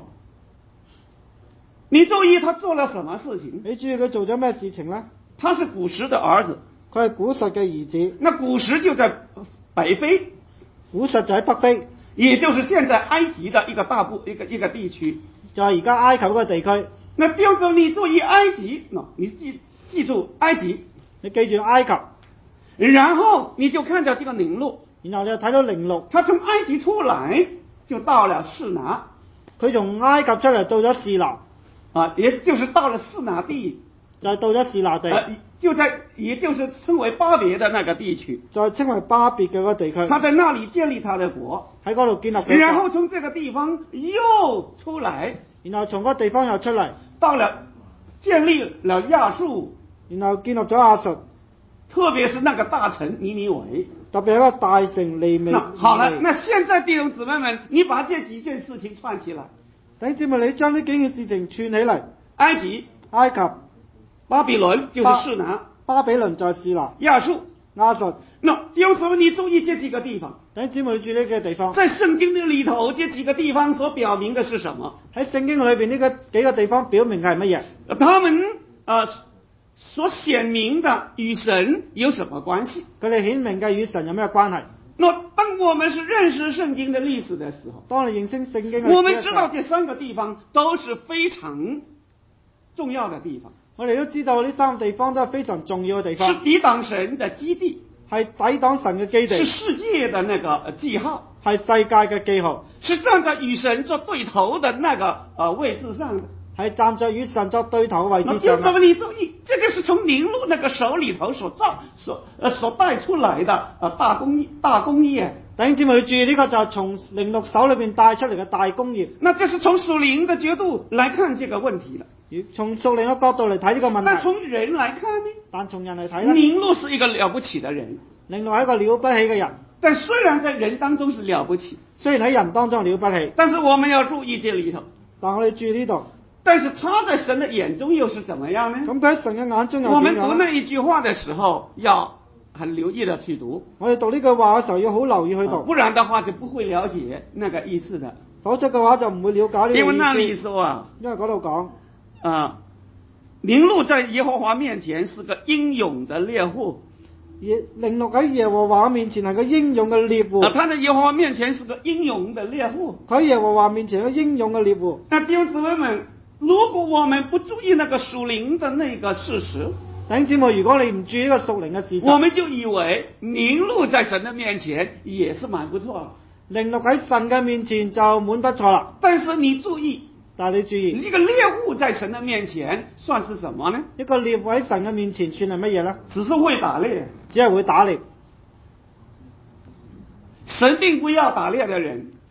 你注意他做了什麼事情？ 你注意佢做咗咩事情呢？ 他是古實的兒子。 佢係古實嘅兒子。 那古實就在北非， 古實就喺北非， 也就是現在埃及的一個一個地區， 就係而家埃及嗰個地區。 那標準你注意埃及，你記住埃及， 你記住埃及， 然後你就看到這個寧錄， 然後你就睇到寧錄， 他從埃及出來就到了示拿， 佢從埃及出嚟到咗示拿， 也就是到了示拿地， 就係到咗示拿地， 也就是稱為巴別的那個地區， 就係稱為巴別嘅嗰個地區。 他在那裡建立他的國， 喺嗰度建立佢。 然後從這個地方又出來， 然後從嗰個地方又出嚟， 到了建立了亞述， 然後建立咗亞述， 特別是那個大城尼尼微， 特別係一個大城尼微。 好了，那現在弟兄姊妹們，你把這幾件事情串起來。 弟兄姊妹，你將呢幾件事情串起嚟， 埃及、 埃及、 巴比倫就是示拿， 巴比倫就係示拿， 亞述、 亞述。 那弟兄姊妹，你注意這幾個地方。 弟兄姊妹，你注意呢幾個地方。 在聖經的裏頭，這幾個地方所表明的是什麼？ 喺聖經裏邊呢個幾個地方表明係乜嘢？ 他們所顯明的與神有什麼關係？ 佢哋顯明嘅與神有咩關係？ 那當我們是認識聖經的歷史的時候， 當你認識聖經， 我們知道這三個地方都是非常重要的地方。 我哋都知道呢三個地方都係非常重要嘅地方， 是抵擋神的基地， 係抵擋神嘅基地， 是世界的那個記號， 係世界嘅記號， 是站在與神做對頭的那個位置上的， 係站在與神作對頭嘅位置上。 那麼你注意，這就是從寧錄那個手裏頭所帶出來的大工業。 弟兄姊妹，注意呢個就係從寧錄手裏邊帶出嚟嘅大工業。 那這是從屬靈的角度來看這個問題的。 從屬靈嘅角度嚟睇呢個問題。 但從人來看呢？ 但從人嚟睇呢？ 寧錄是一個了不起的人。 寧錄係一個了不起嘅人。 但雖然在人當中是了不起， 雖然喺人當中了不起， 但是我們要注意這裏頭。 但我哋注意呢度。 但是他在神的眼中又是怎麼樣呢？ 咁佢喺神嘅眼中又點樣呢？ 我們讀那一句話的時候要很留意的去讀。 我哋讀呢句話嘅時候要好留意去讀， 不然的話就不會了解那個意思的。 否則嘅話就唔會了解呢個意思。 因為那裡說因為嗰度講寧錄在耶和華面前是個英勇的獵戶。 寧錄喺耶和華面前係個英勇嘅獵戶。 他在耶和華面前是個英勇的獵戶。 佢喺耶和華面前係個英勇嘅獵戶。 那弟兄姊妹們，如果我們不注意那個屬靈的那個事實， 弟兄姊妹，如果你唔注意呢個屬靈嘅事實， 我們就以為寧錄在神的面前也是蠻不錯啦。 寧錄喺神嘅面前就滿不錯啦。 但是你注意， 但係你注意， 一個獵戶在神的面前算是什麼呢？ 一個獵戶喺神嘅面前算係乜嘢呢？ 只是會打獵， 只係會打獵。 神並不要打獵的人，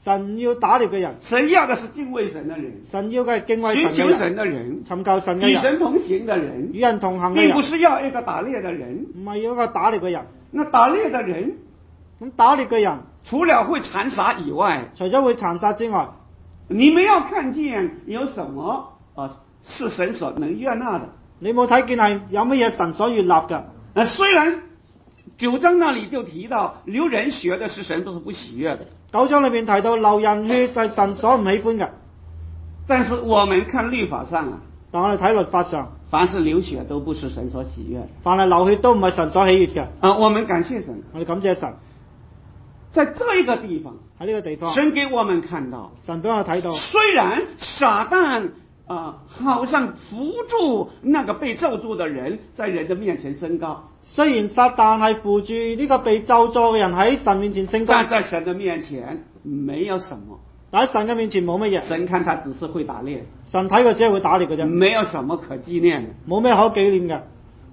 神要打獵嘅人， 神要的是敬畏神的人， 神要嘅係敬畏尋求神嘅人， 神的人， 尋求神嘅人， 與神同行的人， 與人同行嘅人， 並不是要一個打獵的人。 唔係要一個打獵嘅人。 那打獵的人， 咁打獵嘅人， 除了會殘殺以外， 除咗會殘殺之外， 你們要看見有什麼是神所能悅納的。 你冇睇見係有乜嘢神所悅納嘅？ 雖然9章那裡就提到流人血的是神都是不喜悅的 9章裏邊提到流人血係神所唔喜歡嘅， 但是我們看律法上啊， 但我哋睇律法上， 凡是流血都不是神所喜悅的。 凡係流血都唔係神所喜悅嘅。 我們感謝神， 我哋感謝神， 在這一個地方， 喺呢個地方， 神給我們看到， 神俾我哋睇到， 雖然撒旦好像扶助那個被咒詛的人在人的面前升高， 雖然撒旦係扶住呢個被咒詛嘅人喺神面前升高， 但在神的面前沒有什麼。 但喺神嘅面前冇乜嘢。 神看他只是會打獵， 神睇佢只係會打獵嘅啫， 沒有什麼可紀念的， 冇咩可紀念嘅。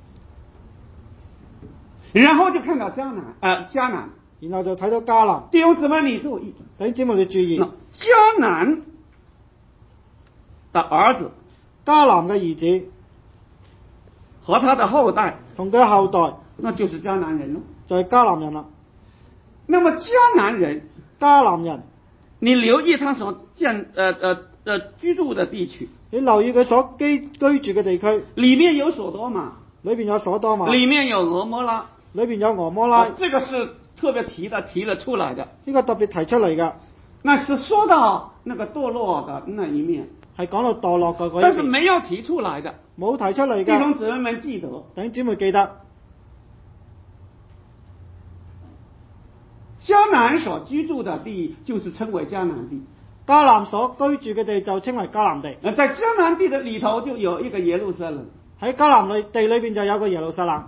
然後就看到迦南， 然後就睇到迦南。 弟兄姊妹你注意， 弟兄姊妹你注意， 迦南的兒子， 迦南嘅兒子和他的後代， 同佢嘅後代， 那就是迦南人咯。 就係迦南人啦。 那麼迦南人，你留意他所居住的地區， 你留意佢所居住嘅地區， 裏面有所多瑪， 裏邊有所多瑪， 裏面有俄摩拉， 裏邊有俄摩拉， 這個是特別提了出來的， 呢個特別提出嚟嘅， 那是說到那個墮落的那一面， 係講到墮落嘅嗰一面， 但是沒有提出來的， 冇提出嚟嘅。 弟兄姊妹們記得， 弟兄姊妹記得， 迦南所居住的地就是稱為迦南地， 迦南所居住嘅地就稱為迦南地。 在迦南地的裏頭就有一個耶路撒冷， 喺迦南地裏邊就有個耶路撒冷，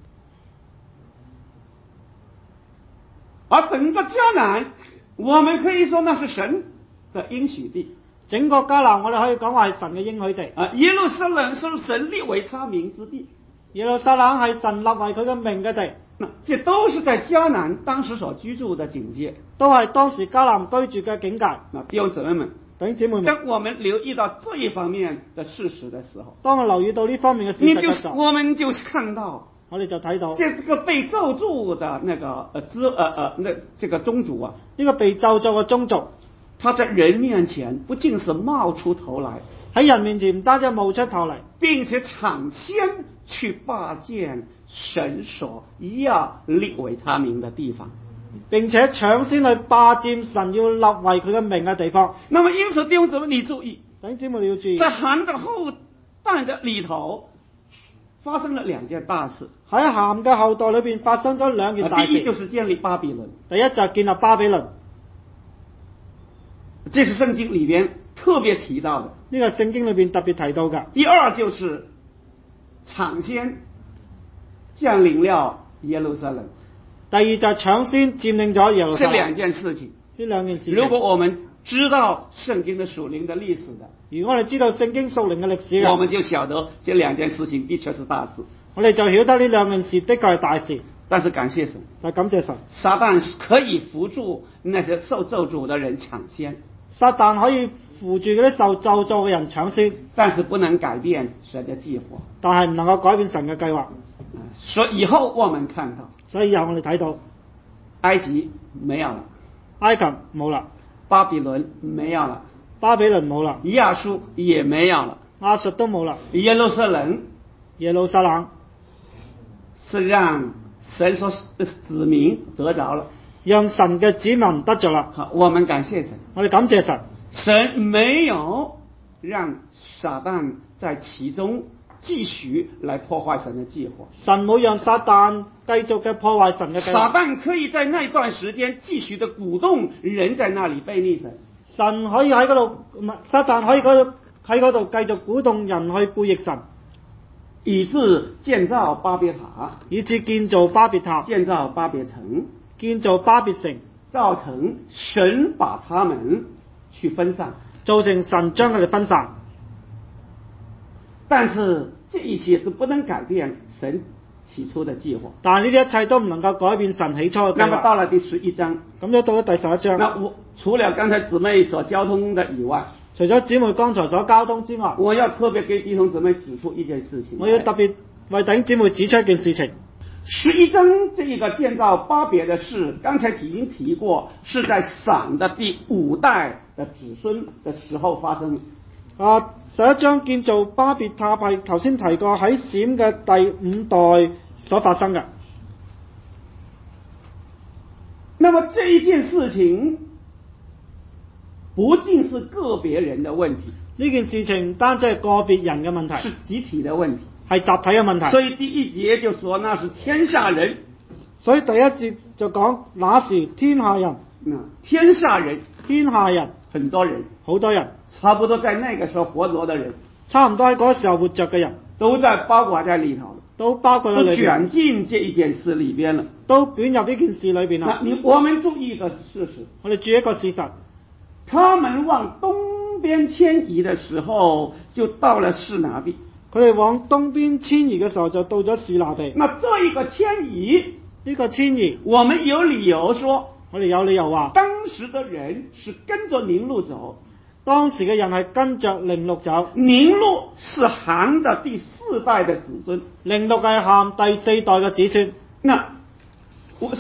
而整個迦南，我們可以說那是神的應許地。 整個迦南我哋可以講話係神嘅應許地。 耶路撒冷是神立為他名之地， 耶路撒冷係神立為佢嘅名嘅地。 這都是在迦南當時所居住的境界， 都係當時迦南居住嘅境界。 弟兄姊妹們， 弟兄姊妹們， 當我們留意到這一方面的事實的時候， 當我留意到呢方面嘅事實嘅時候， 我們就看到， 我哋就睇到， 這個被咒詛的那個這個宗族啊， 呢個被咒詛嘅宗族， 他在人面前不僅是冒出頭來， 喺人面前唔單止冒出頭嚟， 並且搶先去霸佔神所要立為他名的地方， 並且搶先去霸佔神要立為佢嘅名嘅地方。 那麼因此弟兄姊妹你注意， 弟兄姊妹你要注意， 在含的後代的裏頭發生了兩件大事。 喺含嘅後代裏邊發生咗兩件大事。 第一就是建立巴比倫， 第一就係建立巴比倫， 這是聖經裏邊特別提到的。 呢個聖經裏邊特別提到嘅。 第二就是搶先佔領了耶路撒冷。 第二就係搶先佔領咗耶路撒冷。 這兩件事情， 呢兩件事情， 如果我們知道聖經的屬靈的歷史的， 如果我哋知道聖經屬靈嘅歷史嘅， 我們就曉得這兩件事情的確是大事。 我哋就曉得呢兩件事的確係大事。 但是感謝神， 但感謝神， 撒旦可以扶助那些受咒詛的人搶先， 撒旦可以扶住嗰啲受咒詛嘅人搶先， 但是不能改變神的計劃， 但係唔能夠改變神嘅計劃。 所以以後我們看到， 所以以後我哋睇到埃及沒有了， 埃及冇啦， 巴比倫沒有了， 巴比倫冇啦， 亞述也沒有了， 亞述都冇啦， 耶路撒冷是讓神所子民得着了， 讓神嘅子民得着啦。 好，我們感謝神， 我哋感謝神， 神沒有讓撒旦在其中繼續來破壞神的計劃， 神冇讓撒旦繼續嘅破壞神嘅計劃。 撒旦可以在那段時間繼續的鼓動人在那裡背逆神， 神可以喺嗰度，撒旦可以喺嗰度繼續鼓動人去背逆神， 以致建造巴別塔， 以致建造巴別塔， 建造巴別城， 建造巴別城， 造成神把他們去分散， 造成神將佢哋分散。 但是這一切都不能改變神起初的計劃。 但呢啲一切都唔能夠改變神起初嘅計劃。 那麼到了第11章， 咁樣到咗第11章， 那我除了剛才姊妹所交通的以外， 除咗姊妹剛才所交通之外， 我要特別給弟兄姊妹指出一件事情。 我要特別為弟兄姊妹指出一件事情。 11章這一個建造巴別的事，剛才已經提過，是在閃的第5代的子孫的時候發生。 11章建造巴別塔係頭先提過喺閃嘅第5代所發生嘅。 那麼這一件事情不僅是個別人的問題， 呢件事情唔單止係個別人嘅問題， 是集體的問題， 係集體嘅問題。 所以第1節就說那是天下人， 所以第一節就講那是天下人。 天下人， 天下人， 很多人， 好多人， 差不多在那個時候活着的人， 差唔多喺嗰個時候活着嘅人， 都在包括在裏頭， 都包括喺裏邊， 都捲進這一件事裏邊了， 都捲入呢件事裏邊啦。 我們注意一個事實， 我哋注意一個事實， 他們往東邊遷移的時候，就到了示拿地。 佢哋往東邊遷移嘅時候就到咗示拿地。 那這一個遷移， 呢個遷移， 我們有理由說， 我哋有理由話， 當時的人是跟着寧錄走， 當時嘅人係跟着寧錄走。 寧錄是含的第4代的子孫， 寧錄係含第4代嘅子孫。 那我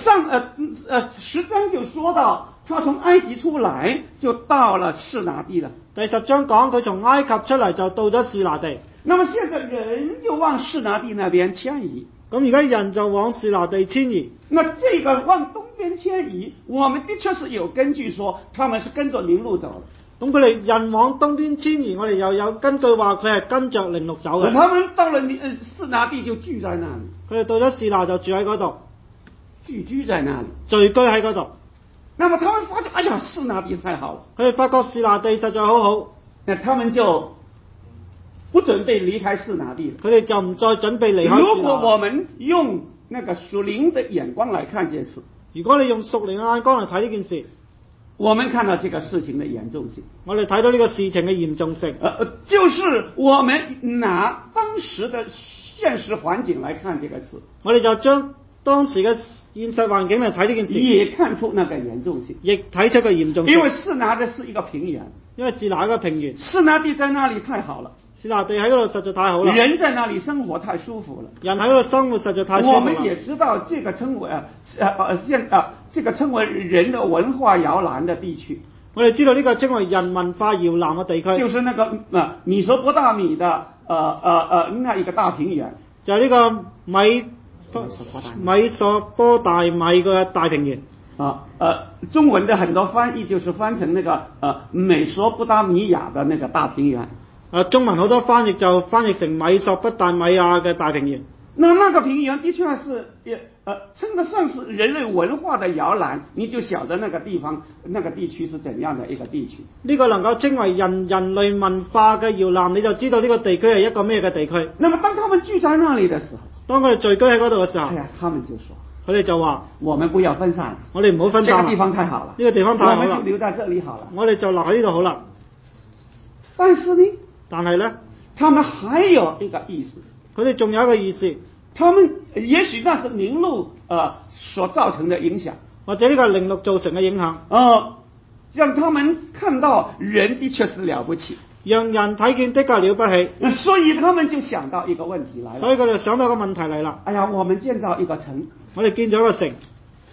10章就說到，他從埃及出來就到了示拿地了。 第10章講佢從埃及出嚟就到咗示拿地。 那麼現在人就往示拿地那邊遷移。 咁而家人就往示拿地遷移。 那這個往東邊遷移，我們的確是有根據說，他們是跟着寧錄走的。 咁佢哋人往東邊遷移，我哋又有根據話佢係跟着寧錄走嘅。 他們到了示拿地就聚在那裡。 佢哋到咗示拿就住喺嗰度， 聚居在那裡， 聚居喺嗰度。 那麼他們發覺，哎呀，示拿地太好了。 佢哋發覺示拿地實在好好， 那他們就不準備離開示拿地了。 佢哋就唔再準備離開示拿。 如果我們用那個屬靈的眼光來看這件事， 如果你用屬靈嘅眼光嚟睇呢件事， 我們看到這個事情的嚴重性。 我哋睇到呢個事情嘅嚴重性。 就是我們拿當時的現實環境來看這個事， 我哋就將當時嘅現實環境嚟睇呢件事， 也看出那個嚴重性， 亦睇出個嚴重性。 因為示拿的是一個平原， 因為示拿一個平原， 示拿地在那裡太好了， 示拿地喺嗰度實在太好啦， 人在那裡生活太舒服了， 人喺嗰度生活實在太舒服啦。 我們也知道這個稱為這個稱為人的文化搖籃的地區。 我哋知道呢個稱為人文化搖籃嘅地區， 就是那個米索不達米的那一個大平原， 就係呢個米索波大米嘅大平原。 中文的很多翻譯就是翻成那個美索不達米亞的那個大平原。 中文好多翻譯就翻譯成米索不達米亞嘅大平原。 那個平原的確是稱得上是人類文化的搖籃，你就曉得那個地方那個地區是怎樣的一個地區。 呢個能夠稱為人類文化嘅搖籃，你就知道呢個地區係一個咩嘅地區。 那麼當他們聚在那裡的時候， 當佢哋聚居喺嗰度嘅時候， 他們就說， 佢哋就話：我們不要分散， 我哋唔好分散。 這個地方太好了， 呢個地方太好啦， 我們就留在這裡好了。 我哋就留喺呢度好啦。 但是呢，他們還有一個意思， 佢哋仲有一個意思。 他們也許那是寧錄所造成的影響， 或者呢個寧錄造成嘅影響， 讓他們看到人的確是了不起， 讓人睇見的確了不起， 所以他們就想到一個問題來了。 所以佢哋想到一個問題嚟啦。 哎呀，我們建造一個城， 我哋建咗一個城，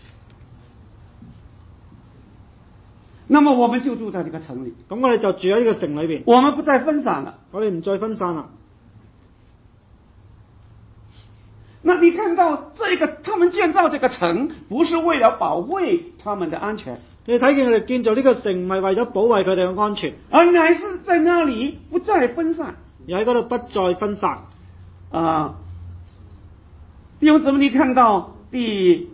那麼我們就住在這個城裡， 咁我哋就住喺呢個城裏邊， 我們不再分散了， 我哋唔再分散啦。 那你看到這個，他們建造這個城，不是為了保衛他們的安全。 你睇見佢哋建造呢個城，唔係為咗保衛佢哋嘅安全， 而乃是在那裡不再分散， 而喺嗰度不再分散。 弟兄姊妹，你看到第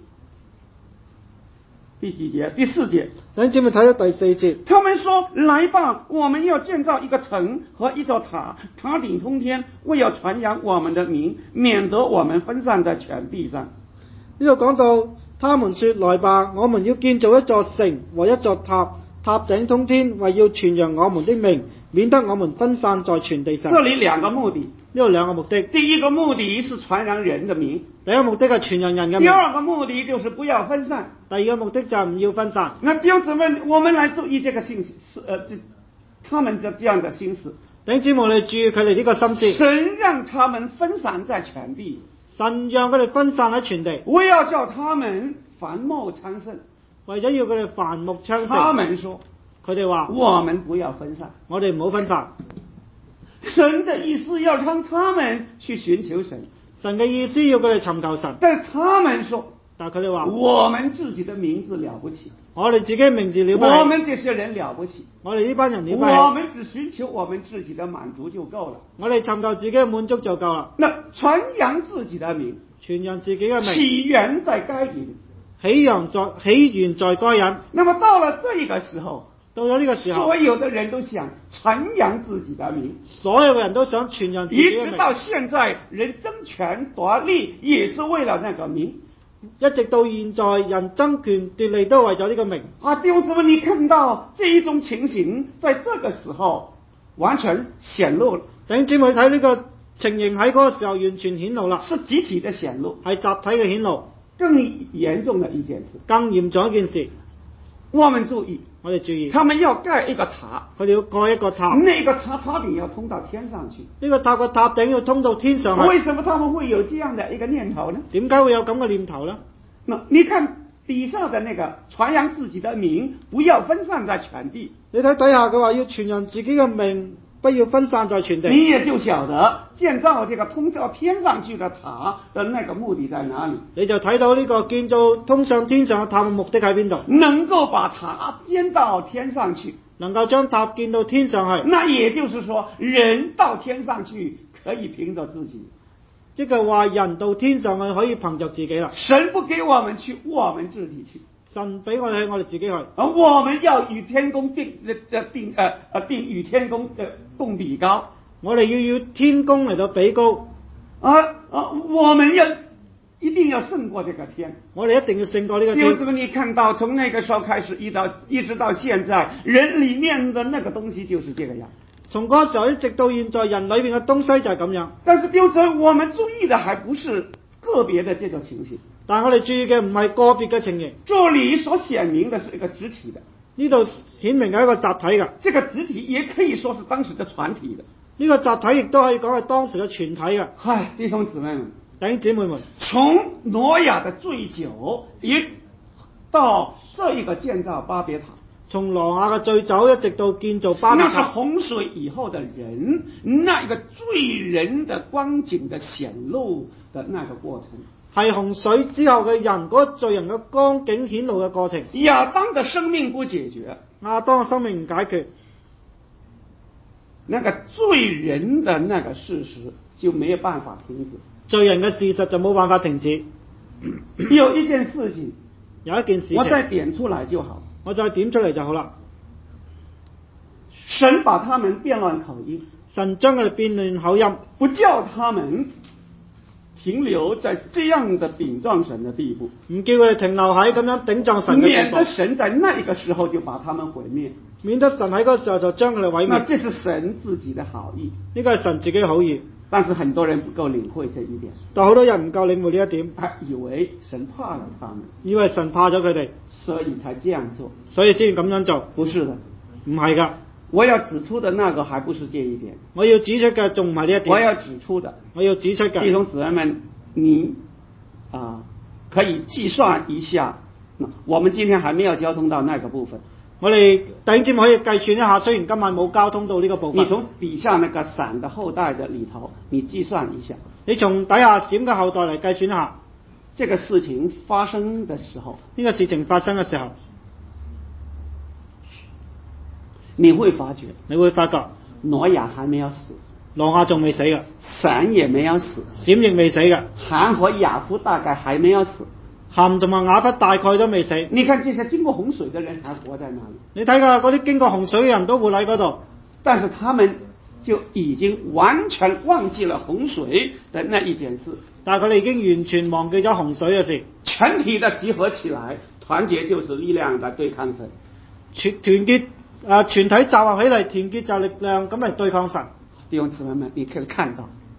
幾節？第4節。 弟兄姊妹睇到第4節， 他們說：來吧，我們要建造一個城和一座塔，塔頂通天，為要傳揚我們的名，免得我們分散在全地上。 呢度講到，他們說：來吧，我們要建造一座城和一座塔，塔頂通天，為要傳揚我們的名，免得我們分散在全地上。 這裡兩個目的。 有兩個目的。 第一個目的是傳揚人的名， 第一個目的係傳揚人嘅第名， 二個目的就是不要分散。 第二個目的就係唔要分散。 那弟兄姊妹，我們來注意這個心思，他們的這樣的心思。 弟兄姊妹，你注意佢哋呢個心思。 神讓他們分散在全地， 神讓佢哋分散喺全地， 我要叫他們繁茂昌盛。 為咗要佢哋繁茂昌他盛， 們說， 佢哋話我們不要分散。 我哋唔好分散。 神的意思要讓他們去尋求神， 神嘅意思要佢哋尋求神， 但是他們說， 但係佢哋話我們自己的名字了不起， 我哋自己名字了不起， 我們這些人了不起， 我哋呢班人了不起， 我們只尋求我們自己的滿足就夠了。 我哋尋求自己嘅滿足就夠啦。 那傳揚自己的名， 傳揚自己嘅名， 起源在該隱， 起源在該隱。 那麼到了這個時候， 到咗呢個時候， 所有的人都想傳揚自己的名， 所有嘅人都想傳揚自己嘅名， 一直到現在，人爭權奪利也是為了那個名。 一直到現在，人爭權奪利都為咗呢個名。 啊，弟兄姊妹，你看到這一種情形，在這個時候完全顯露了。 弟兄姊妹睇呢個情形喺嗰個時候完全顯露啦， 是集體的顯露， 係集體嘅顯露。 更嚴重的一件事， 更嚴重一件事， 我們注意， 我哋注意， 他們要蓋一個塔， 佢哋要蓋一個塔， 那個塔頂要通到天上去。 呢個塔個塔頂要通到天上去。 為什麼他們會有這樣的一個念頭呢？ 點解會有咁嘅念頭呢？ 那你看底下的那個傳揚自己的名，不要分散在全地。 你睇底下佢話要傳揚自己嘅名，不要分散在全地。 你也就曉得建造這個通到天上去的塔的那個目的在哪裡。 你就睇到呢個建造通上天上嘅塔嘅目的喺邊度？ 能夠把塔建到天上去， 能夠將塔建到天上去。 那也就是說，人到天上去可以憑着自己。 即係話人到天上去可以憑着自己啦。 神不給我們去，我們自己去。 神俾我哋去，我哋自己去。 我們要與天公與天公共比高。 我哋要與天公嚟到比高。 我們一定要勝過這個天。 我哋一定要勝過呢個天。 因此你看到從那個時候開始，一直到現在，人裡面的那個東西就是這個樣。 從嗰個時候一直到現在，人裏面嘅東西就係咁樣。 但是丟成我們注意的還不是個別的這種情形。 但係我哋注意嘅唔係個別嘅情形。 這裡所顯明的是一個集體的。 呢度顯明係一個集體嘅。 這個集體也可以說是當時的團體的。 呢個集體亦都可以講係當時嘅全體嘅。 唉，弟兄姊妹們， 弟兄姊妹們， 從挪亞的醉酒一到這一個建造巴別塔， 從挪亞嘅醉酒一直到建造巴別塔， 那是洪水以後的人，那一個罪人的光景的顯露的那個過程， 係洪水之後嘅人嗰罪人嘅光景顯露嘅過程。 亞當的生命不解決， 亞當嘅生命唔解決， 那個罪人的那個事實就沒有辦法停止， 罪人嘅事實就冇辦法停止。 有一件事情， 有一件事情， 我再點出來就好， 我再點出嚟就好啦。 神把他們變亂口音， 神將佢哋變亂口音， 不叫他們停留在這樣的頂撞神的地步， 唔叫佢哋停留喺咁樣頂撞神嘅地步， 免得神在那一個時候就把他們毀滅， 免得神喺嗰個時候就將佢哋毀滅。 那這是神自己的好意， 呢個係神自己嘅好意， 但是很多人不夠領會這一點， 但好多人唔夠領會呢一點， 以為神怕了他們， 以為神怕咗佢哋， 所以才這樣做， 所以先咁樣做。 不是的， 唔係噶。 我要指出的那個還不是這一點， 我要指出嘅仲唔係呢一點。 我要指出的， 我要指出嘅， 弟兄姊妹們，你可以計算一下，我們今天還沒有交通到那個部分。 我哋弟兄姊妹可以計算一下，雖然今晚冇交通到呢個部分。 你從底下那個閃的後代的裏頭，你計算一下。 你從底下閃嘅後代嚟計算一下， 這個事情發生的時候， 呢個事情發生嘅時候， 你會發覺挪亞還沒有死， 挪亞仲未死嘅， 閃也沒有死， 閃亦未死嘅， 含和雅弗大概還沒有死， 含同埋雅弗大概都未死。 你看這些經過洪水的人還活在那裡， 你睇下嗰啲經過洪水嘅人都活喺嗰度， 但是他們就已經完全忘記了洪水的那一件事， 但係佢哋已經完全忘記咗洪水嘅事。 全體的集合起來，團結就是力量的對抗神， 全體集合起嚟，團結就力量咁嚟對抗神。 弟兄姊妹們，你可以看到，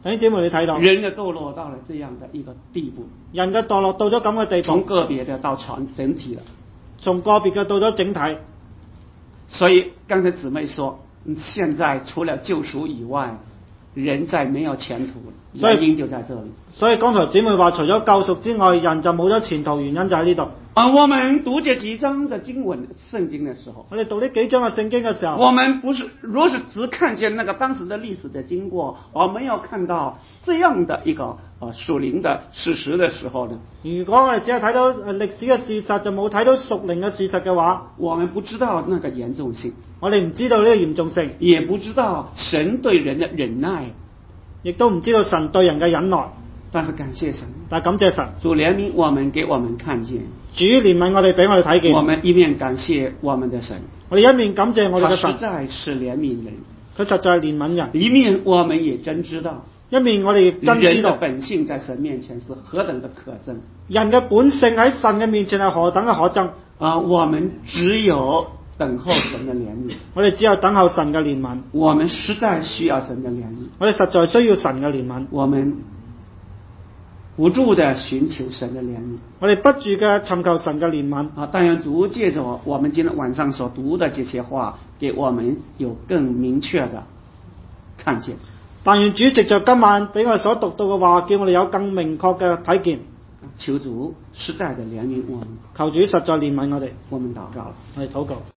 弟兄姊妹，你睇到人的堕落到了这样的一個地步， 人嘅墮落到咗咁嘅地步， 從個別的到整體了。 從個別嘅到咗整體。 所以剛才姊妹說，現在除了救贖以外，人再沒有前途，原因就在這裡。 所以剛才姊妹話，除咗救贖之外，人就冇咗前途，原因就喺呢度。 我們讀這幾章的經文聖經的時候， 我哋讀呢幾章嘅聖經嘅時候， 我們若是只看見那個當時的歷史的經過，我們要看到這樣的一個屬靈的事實的時候呢， 如果我哋只係睇到歷史嘅事實，就冇睇到屬靈嘅事實嘅話， 我們不知道那個嚴重性， 我哋唔知道呢個嚴重性， 也不知道神對人的忍耐， 亦都唔知道神對人嘅忍耐。 但是感謝神， 但係感謝神， 主憐憫我們，給我們看見。 主憐憫我哋，俾我哋睇見。 我們一面感謝我們的神， 我哋一面感謝我哋嘅神， 他實在是憐憫人， 佢實在係憐憫人。 一面我們也真知道， 一面我哋亦真知道人的本性在神面前是何等的可憎。 人嘅本性喺神嘅面前係何等嘅可憎。 我們只有等候神的憐憫， 我哋只有等候神嘅憐憫。 我們實在需要神的憐憫， 我哋實在需要神嘅憐憫。 我們不住的尋求神的憐憫， 我哋不住嘅尋求神嘅憐憫。 但願主借着我們今天晚上所讀的這些話，給我們有更明確的看見。 但願主藉着今晚俾我哋所讀到嘅話，叫我哋有更明確嘅睇見。 求主實在的憐憫我們， 求主實在憐憫我哋。 我們禱告了， 我哋禱告。